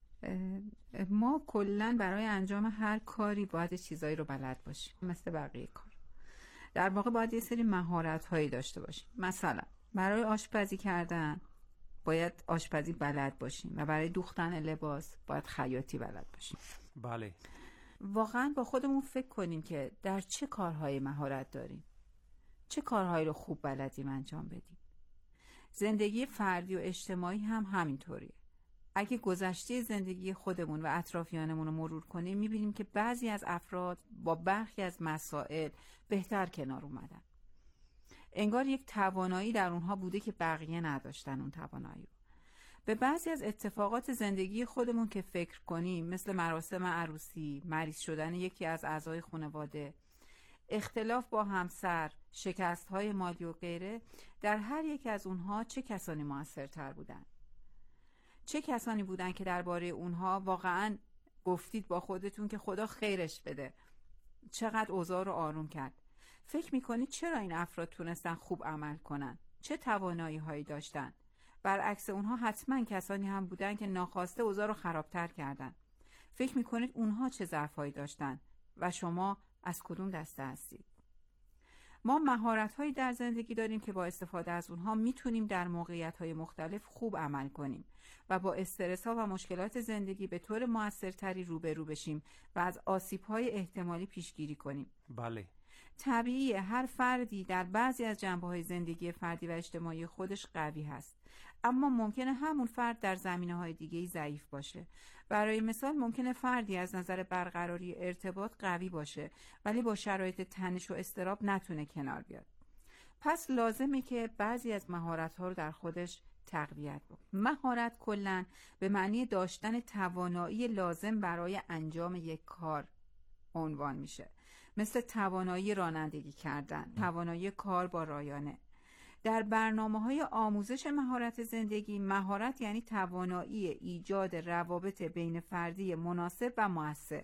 ما کلاً برای انجام هر کاری باید چیزایی رو بلد باشیم، مثل بقیه کار. در واقع باید یه سری مهارت‌هایی داشته باشیم. مثلا برای آشپزی کردن باید آشپزی بلد باشیم و برای دوختن لباس باید خیاطی بلد باشیم. بله. واقعا با خودمون فکر کنیم که در چه کارهایی مهارت داریم، چه کارهایی رو خوب بلدیم انجام بدیم. زندگی فردی و اجتماعی هم همینطوریه. اگه گذشته زندگی خودمون و اطرافیانمون رو مرور کنیم میبینیم که بعضی از افراد با برخی از مسائل بهتر کنار اومدن. انگار یک توانایی در اونها بوده که بقیه نداشتن اون توانایی رو. به بعضی از اتفاقات زندگی خودمون که فکر کنیم، مثل مراسم عروسی، مریض شدن یکی از اعضای خانواده، اختلاف با همسر، شکست‌های مالی و غیره، در هر یک از اونها چه کسانی موثرتر بودن؟ چه کسانی بودن که درباره اونها واقعاً گفتید با خودتون که خدا خیرش بده، چقدر اوضاع رو آروم کرد؟ فکر میکنید چرا این افراد تونستن خوب عمل کنن؟ چه توانایی هایی داشتن؟ برعکس اونها حتما کسانی هم بودن که ناخواسته اوضاع رو خرابتر کردن. فکر میکنید اونها چه ضعفایی داشتن و شما از کدوم دسته هستید؟ ما مهارت‌هایی در زندگی داریم که با استفاده از اونها میتونیم در موقعیت‌های مختلف خوب عمل کنیم و با استرس‌ها و مشکلات زندگی به طور موثرتری روبرو بشیم و از آسیب‌های احتمالی پیشگیری کنیم. بله. طبیعیه هر فردی در بعضی از جنبه‌های زندگی فردی و اجتماعی خودش قوی هست، اما ممکنه همون فرد در زمینه‌های دیگه‌ای ضعیف باشه. برای مثال ممکنه فردی از نظر برقراری ارتباط قوی باشه ولی با شرایط تنش و اضطراب نتونه کنار بیاد. پس لازمه که بعضی از مهارت‌ها رو در خودش تقویت بکنه. مهارت کلاً به معنی داشتن توانایی لازم برای انجام یک کار عنوان میشه، مثل توانایی رانندگی کردن، توانایی کار با رایانه. در برنامه‌های آموزش مهارت زندگی، مهارت یعنی توانایی ایجاد روابط بین فردی مناسب و مؤثر،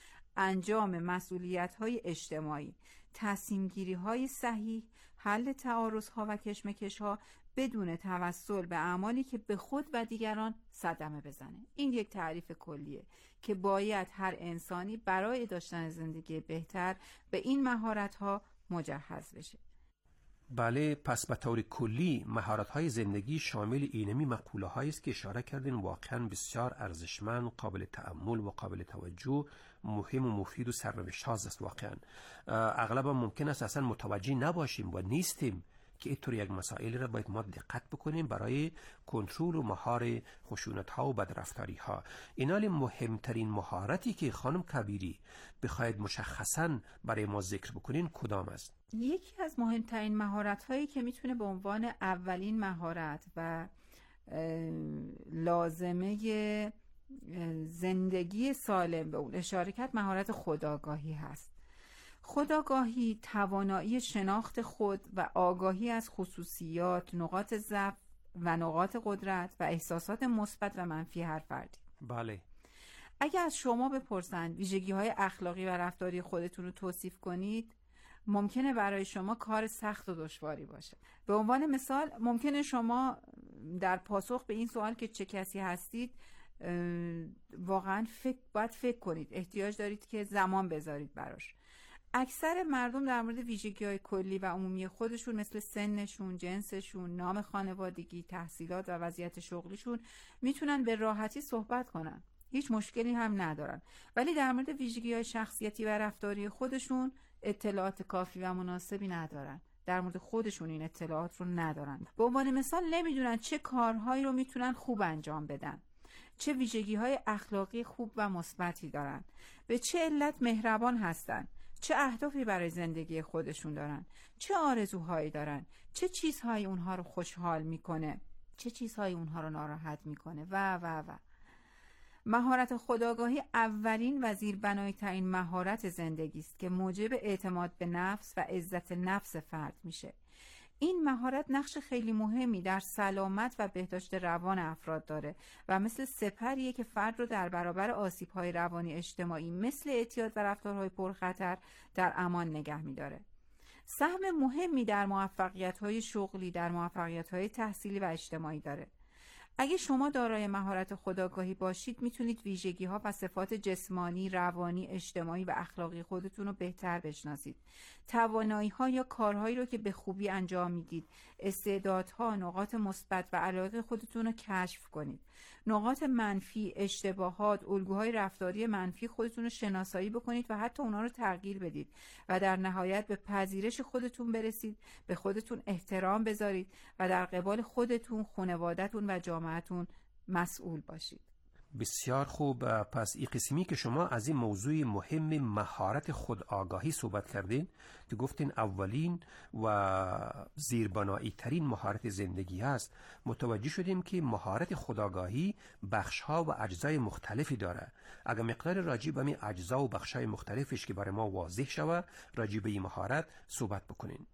انجام مسئولیت‌های اجتماعی، تصمیم‌گیری‌های صحیح، حل تعارض‌ها و کشمکش‌ها بدون توسل به اعمالی که به خود و دیگران صدمه بزنه. این یک تعریف کلیه که باید هر انسانی برای داشتن زندگی بهتر به این مهارت‌ها مجهز بشه. بله، پس به طور کلی مهارت‌های زندگی شامل اینمی مقوله‌هایی است که اشاره کردین، واقعاً بسیار ارزشمند، قابل تأمل و قابل توجه، مهم و مفید و سرنوشت‌ساز است. واقعاً اغلب ممکن است اصلا متوجه نباشیم و نیستیم که اینطور یک مسائل را باید ما دقت بکنیم برای کنترل و مهار خشونت‌ها و بدرفتاری‌ها. اینال مهمترین مهارتی که خانم کبیری بخواید مشخصاً برای ما ذکر بکنین کدام است؟ یکی از مهمترین مهارت‌هایی که میتونه به عنوان اولین مهارت و لازمه زندگی سالم به اون اشاره کرد مهارت خودآگاهی هست. خودآگاهی توانایی شناخت خود و آگاهی از خصوصیات، نقاط ضعف و نقاط قدرت و احساسات مثبت و منفی هر فردی. بله. اگر از شما بپرسند ویژگی‌های اخلاقی و رفتاری خودتون رو توصیف کنید، ممکنه برای شما کار سخت و دشواری باشه. به عنوان مثال ممکنه شما در پاسخ به این سوال که چه کسی هستید واقعا باید فکر کنید، احتیاج دارید که زمان بذارید براش. اکثر مردم در مورد ویژگی‌های کلی و عمومی خودشون مثل سنشون، جنسشون، نام خانوادگی، تحصیلات و وضعیت شغلیشون میتونن به راحتی صحبت کنن. هیچ مشکلی هم ندارن. ولی در مورد ویژگی‌های شخصیتی و رفتاری خودشون اطلاعات کافی و مناسبی ندارن. در مورد خودشون این اطلاعات رو ندارن. به عنوان مثال نمیدونن چه کارهایی رو میتونن خوب انجام بدن، چه ویژگی‌های اخلاقی خوب و مثبتی دارن، به چه علت مهربان هستن، چه اهدافی برای زندگی خودشون دارن، چه آرزوهایی دارن، چه چیزهایی اونها رو خوشحال میکنه، چه چیزهایی اونها رو ناراحت میکنه و. مهارت خودآگاهی اولین و زیربنایی ترین مهارت زندگی است که موجب اعتماد به نفس و عزت نفس فرد میشه. این مهارت نقش خیلی مهمی در سلامت و بهداشت روان افراد داره و مثل سپریه که فرد رو در برابر آسیب‌های روانی اجتماعی مثل اعتیاد و رفتارهای پرخطر در امان نگه می‌داره. سهم مهمی در موفقیت‌های شغلی، در موفقیت‌های تحصیلی و اجتماعی داره. اگه شما دارای مهارت خودآگاهی باشید میتونید ویژگی‌ها و صفات جسمانی، روانی، اجتماعی و اخلاقی خودتون رو بهتر بشناسید. توانایی‌ها یا کارهایی رو که به خوبی انجام میدید، استعدادها، نقاط مثبت و علاقه خودتون رو کشف کنید. نقاط منفی، اشتباهات، الگوهای رفتاری منفی خودتون رو شناسایی بکنید و حتی اونا رو تغییر بدید و در نهایت به پذیرش خودتون برسید، به خودتون احترام بذارید و در قبال خودتون، خانواده‌تون و جامعه‌تون مسئول باشید. بسیار خوب. پس این قسمی که شما از این موضوع مهم مهارت خودآگاهی صحبت کردین که گفتین اولین و زیربنایی ترین مهارت زندگی هست، متوجه شدیم که مهارت خودآگاهی بخش‌ها و اجزای مختلفی داره. اگر مقدار راجع به این اجزا و بخش‌های مختلفش که برای ما واضح شود راجع به این مهارت صحبت بکنین.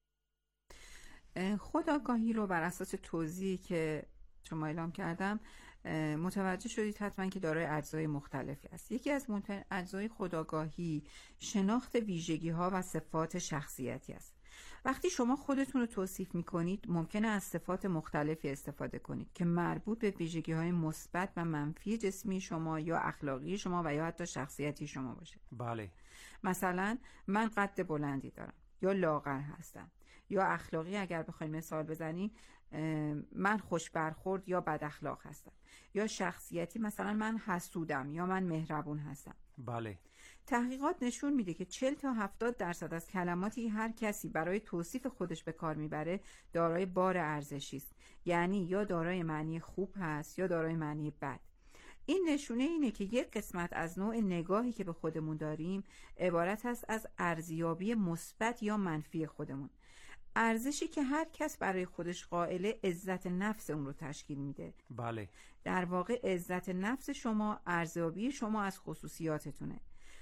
خودآگاهی رو بر اساس توضیحی که شما اعلام کردم متوجه شدید حتما که دارای اجزای مختلفی است. یکی از اجزای خودآگاهی شناخت ویژگی‌ها و صفات شخصیتی است. وقتی شما خودتون رو توصیف می‌کنید ممکنه از صفات مختلفی استفاده کنید که مربوط به ویژگی‌های مثبت و منفی جسمی شما یا اخلاقی شما و یا حتی شخصیتی شما باشه. بله. مثلا من قد بلندی دارم یا لاغر هستم، یا اخلاقی اگر بخوایم مثال بزنیم من خوش برخورد یا بد اخلاق هستم، یا شخصیتی مثلا من حسودم یا من مهربون هستم. بله. تحقیقات نشون میده که 40 تا 70% از کلماتی هر کسی برای توصیف خودش به کار میبره دارای بار ارزشی است، یعنی یا دارای معنی خوب هست یا دارای معنی بد. این نشونه اینه که یک قسمت از نوع نگاهی که به خودمون داریم عبارت است از ارزیابی مثبت یا منفی خودمون. ارزشی که هر کس برای خودش قائله عزت نفس اون رو تشکیل میده. بله. در واقع عزت نفس شما ارزیابی شما از خصوصیاتتونه.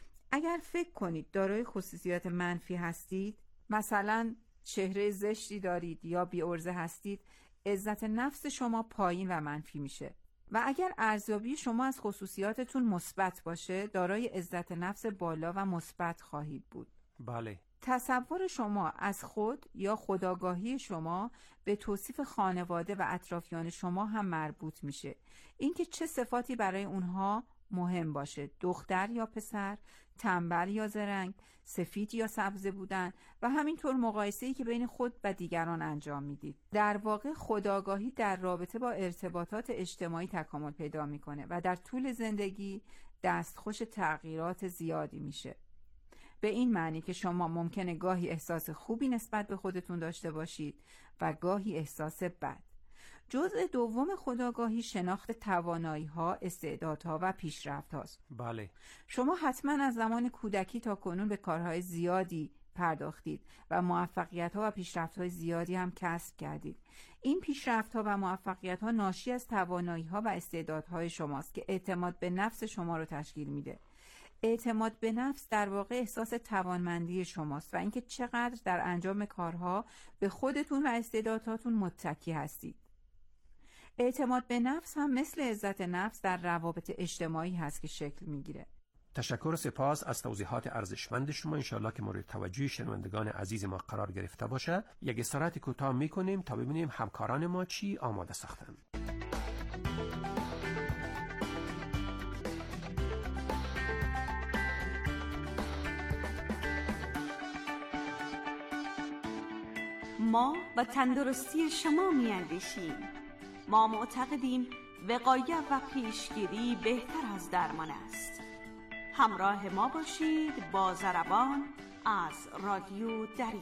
اگر فکر کنید دارای خصوصیات منفی هستید، مثلا چهره زشتی دارید یا بی‌عرضه هستید، عزت نفس شما پایین و منفی میشه. و اگر ارزیابی شما از خصوصیاتتون مثبت باشه، دارای عزت نفس بالا و مثبت خواهید بود. بله. تصور شما از خود یا خودآگاهی شما به توصیف خانواده و اطرافیان شما هم مربوط میشه. اینکه چه صفاتی برای اونها مهم باشه، دختر یا پسر، تنبل یا زرنگ، سفید یا سبزه بودن و همینطور مقایسه‌ای که بین خود و دیگران انجام میدید. در واقع خودآگاهی در رابطه با ارتباطات اجتماعی تکامل پیدا میکنه و در طول زندگی دستخوش تغییرات زیادی میشه. به این معنی که شما ممکنه گاهی احساس خوبی نسبت به خودتون داشته باشید و گاهی احساس بد. جزء دوم خودآگاهی شناخت توانایی‌ها، استعدادها و پیشرفت‌هاست. بله. شما حتما از زمان کودکی تا کنون به کارهای زیادی پرداختید و موفقیت‌ها و پیشرفت‌های زیادی هم کسب کردید. این پیشرفت‌ها و موفقیت‌ها ناشی از توانایی‌ها و استعدادهای شماست که اعتماد به نفس شما رو تشکیل میده. اعتماد به نفس در واقع احساس توانمندی شماست و اینکه چقدر در انجام کارها به خودتون و استعداداتون متکی هستید. اعتماد به نفس هم مثل عزت نفس در روابط اجتماعی هست که شکل میگیره. تشکر و سپاس از توضیحات ارزشمند شما. انشاءالله که مورد توجه شنوندگان عزیز ما قرار گرفته باشه. یک استراحت کوتاه میکنیم تا ببینیم همکاران ما چی آماده ساختن. ما و تندرستی شما می‌اندیشیم. ما معتقدیم وقایت و پیشگیری بهتر از درمان است. همراه ما باشید با ضربان از رادیو دری.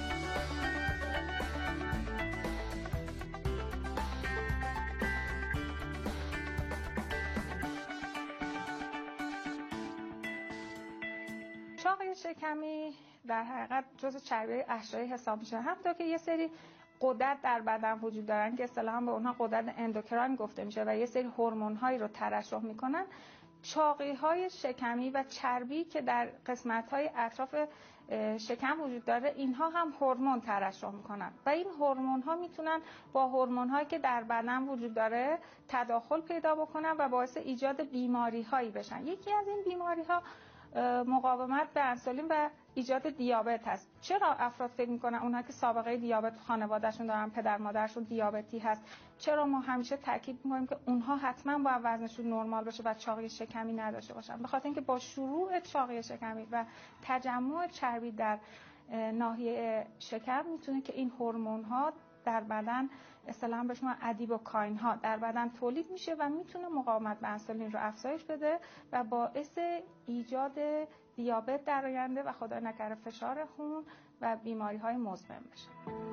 چاقی شکمی در حقیقت جزو چربی احشایی حساب میشه، همونطور که یه سری غدد در بدن وجود دارن که اصطلاحاً به اونها غدد اندوکراین گفته میشه و یه سری هورمون‌هایی رو ترشح میکنن. چاقی‌های شکمی و چربی که در قسمت‌های اطراف شکم وجود داره، اینها هم هورمون ترشح میکنن و این هورمون‌ها میتونن با هورمون‌هایی که در بدن وجود داره تداخل پیدا بکنن و باعث ایجاد بیماری‌هایی بشن. یکی از این بیماری‌ها مقاومت به انسولین و ایجاد دیابت هست. چرا افراد فکر میکنن اونها که سابقه دیابت خانوادهشون دارن، پدر مادرشون دیابتی هست، چرا ما همیشه تاکید میکنیم که اونها حتما باید وزنشون نرمال باشه و چاقی شکمی نداشته باشن؟ به خاطر اینکه با شروع چاقی شکمی و تجمع چربی در ناحیه شکم میتونه که این هورمون‌ها در بدن اصطلاحاً بهش میگن ادیپوکاین ها در بدن تولید میشه و میتونه مقاومت به انسولین رو افزایش بده و باعث ایجاد دیابت در آینده و خدای نکرده فشار خون و بیماری های مزمن بشه.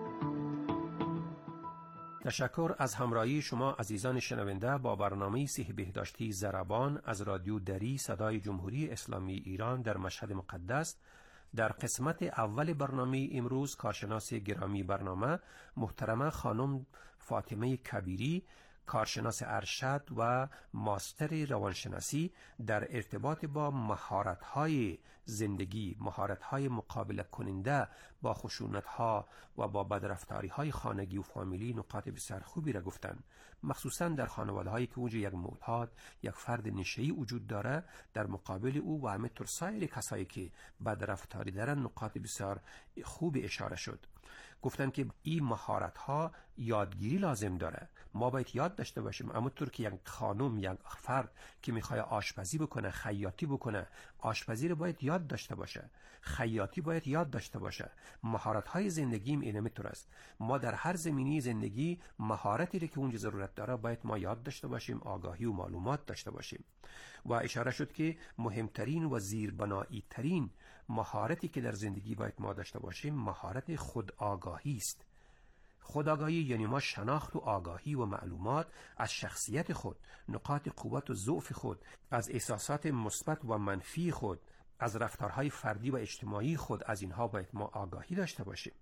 تشکر از همراهی شما عزیزان شنونده با برنامه صحی بهداشتی ضربان از رادیو دری صدای جمهوری اسلامی ایران در مشهد مقدس. در قسمت اول برنامه امروز کارشناس گرامی برنامه محترمه خانم فاطمه کبیری کارشناس ارشد و ماستر روانشناسی در ارتباط با مهارت‌های زندگی، مهارت‌های مقابله کننده با خشونت‌ها و با بدرفتاری‌های خانگی و فامیلی نقاط بسیار خوبی را گفتند. مخصوصاً در خانواده‌هایی که اونجا یک معتاد، یک فرد نشه‌ای وجود داره، در مقابل او و همینطور سایر کسایی که بدرفتاری دارن نقاط بسیار خوب اشاره شد. گفتن که این مهارت‌ها یادگیری لازم داره. ما باید یاد داشته باشیم. همونطور که یک خانم، یک فرد که میخواد آشپزی بکنه، خیاطی بکنه، آشپزی رو باید یاد داشته باشه، خیاطی باید یاد داشته باشه. مهارت‌های زندگی اینطور است. ما در هر زمینه زندگی مهارتی که اونجا ضرورت داره باید ما یاد داشته باشیم، آگاهی و معلومات داشته باشیم. و اشاره شد که مهمترین و زیربنایی ترین مهارتی که در زندگی باید ما داشته باشیم مهارت خودآگاهی است. خودآگاهی یعنی ما شناخت و آگاهی و معلومات از شخصیت خود، نقاط قوت و ضعف خود، از احساسات مثبت و منفی خود، از رفتارهای فردی و اجتماعی خود، از اینها باید ما آگاهی داشته باشیم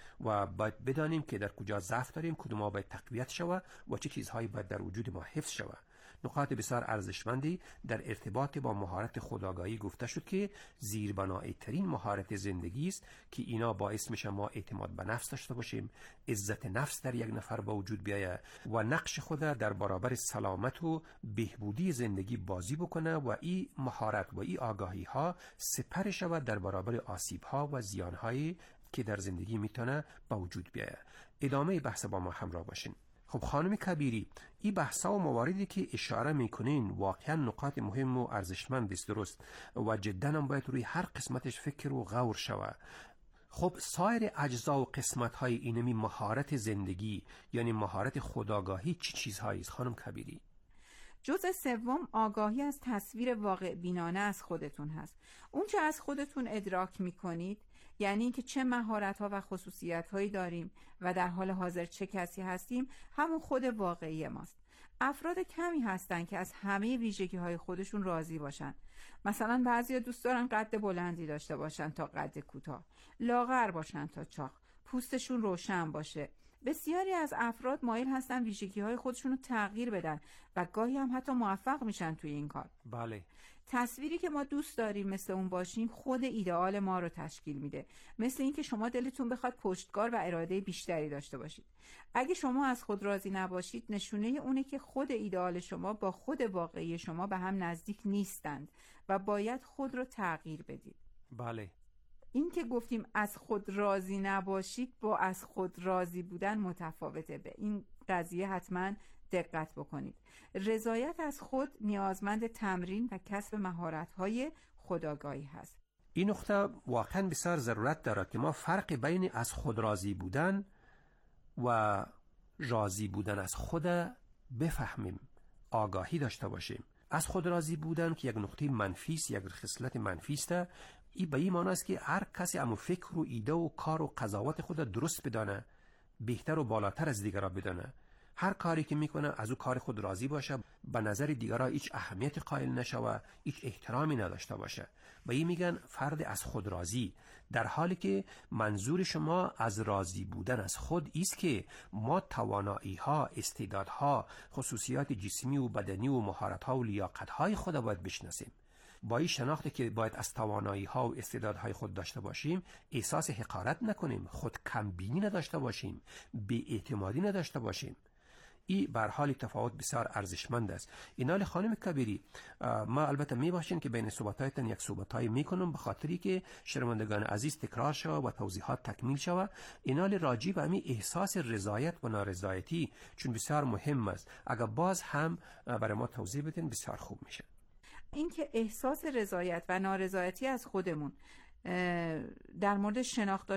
و باید بدانیم که در کجا ضعف داریم، کدوم باید تقویت شود و چه چیزهایی باید در وجود ما حفظ شود. نقاط بسیار ارزشمندی در ارتباط با مهارت خودآگاهی گفته شد که زیربنایی ترین مهارت زندگی است که اینا باعث میشه ما اعتماد به نفس داشته باشیم، عزت نفس در یک نفر با وجود بیاید و نقش خود در برابر سلامت و بهبودی زندگی بازی بکنه و این مهارت و این آگاهی ها سپر شود در برابر آسیب ها و زیان هایی که در زندگی میتونه با وجود بیاید. ادامه بحث با ما همراه باشین. خب خانم کبیری، این بحثا و مواردی که اشاره میکنین واقعا نقاط مهم و ارزشمند است، درست، و جدا هم باید روی هر قسمتش فکر و غور شود. خب سایر اجزا و قسمت‌های اینمی مهارت زندگی یعنی مهارت خودآگاهی چی چیزهایی است خانم کبیری؟ جزء سوم آگاهی از تصویر واقع بینانه از خودتون هست. اون چه از خودتون ادراک میکنید، یعنی اینکه چه مهارت‌ها و خصوصیت‌هایی داریم و در حال حاضر چه کسی هستیم، همون خود واقعی ماست. افراد کمی هستن که از همه ویژگی‌های خودشون راضی باشن. مثلا بعضیا دوست دارن قد بلندی داشته باشن تا قد کوتاه، لاغر باشن تا چاق، پوستشون روشن باشه. بسیاری از افراد مایل هستن ویژگی‌های خودشون رو تغییر بدن و گاهی هم حتی موفق میشن توی این کار. بله. تصویری که ما دوست داریم مثل اون باشیم خود ایدئال ما رو تشکیل میده. مثل این که شما دلتون بخواد پشتکار و اراده بیشتری داشته باشید. اگه شما از خود راضی نباشید، نشونه اونه که خود ایدئال شما با خود واقعی شما به هم نزدیک نیستند و باید خود رو تغییر بدید. بله. این که گفتیم از خود راضی نباشید با از خود راضی بودن متفاوته. به این قضیه حتما دقت بکنید. رضایت از خود نیازمند تمرین و کسب مهارت‌های خودآگاهی هست. این نقطه واقعا بسیار ضرورت داره که ما فرق بین از خود راضی بودن و راضی بودن از خود بفهمیم، آگاهی داشته باشیم. از خود راضی بودن که یک نقطه منفی است، یک خصلت منفی است، این به این معنی است که هر کسی امو فکر و ایده و کار و قضاوت خود درست بدانه، بهتر و بالاتر از دیگران بدانه. هر کاری که میکنه از او کار خود راضی باشه، به نظر دیگران هیچ اهمیت قائل نشه و هیچ احترامی نداشته باشه. به این میگن فرد از خود راضی، در حالی که منظور شما از راضی بودن از خود است که ما توانایی ها، استعدادها، خصوصیات جسمی و بدنی و مهارت ها و لیاقت های خود باید بشناسیم. با این شناختی که باید از توانایی ها و استعدادهای خود داشته باشیم، احساس حقارت نکنیم، خود کمبینی نداشته باشیم، بی‌اعتمادی نداشته باشیم. این بر حال تفاوت بسیار ارزشمند است. اینال خانم کبیری، ما البته میباشیم که بین صحبتایتان یک صحبتایی میکنم به خاطری که شنوندگان عزیز تکرار شود و توضیحات تکمیل شود. اینال راجع به همین احساس رضایت و نارضایتی چون بسیار مهم است، اگر باز هم برای ما توضیح بدین بسیار خوب میشه. این که احساس رضایت و نارضایتی از خودمون در مورد شناخت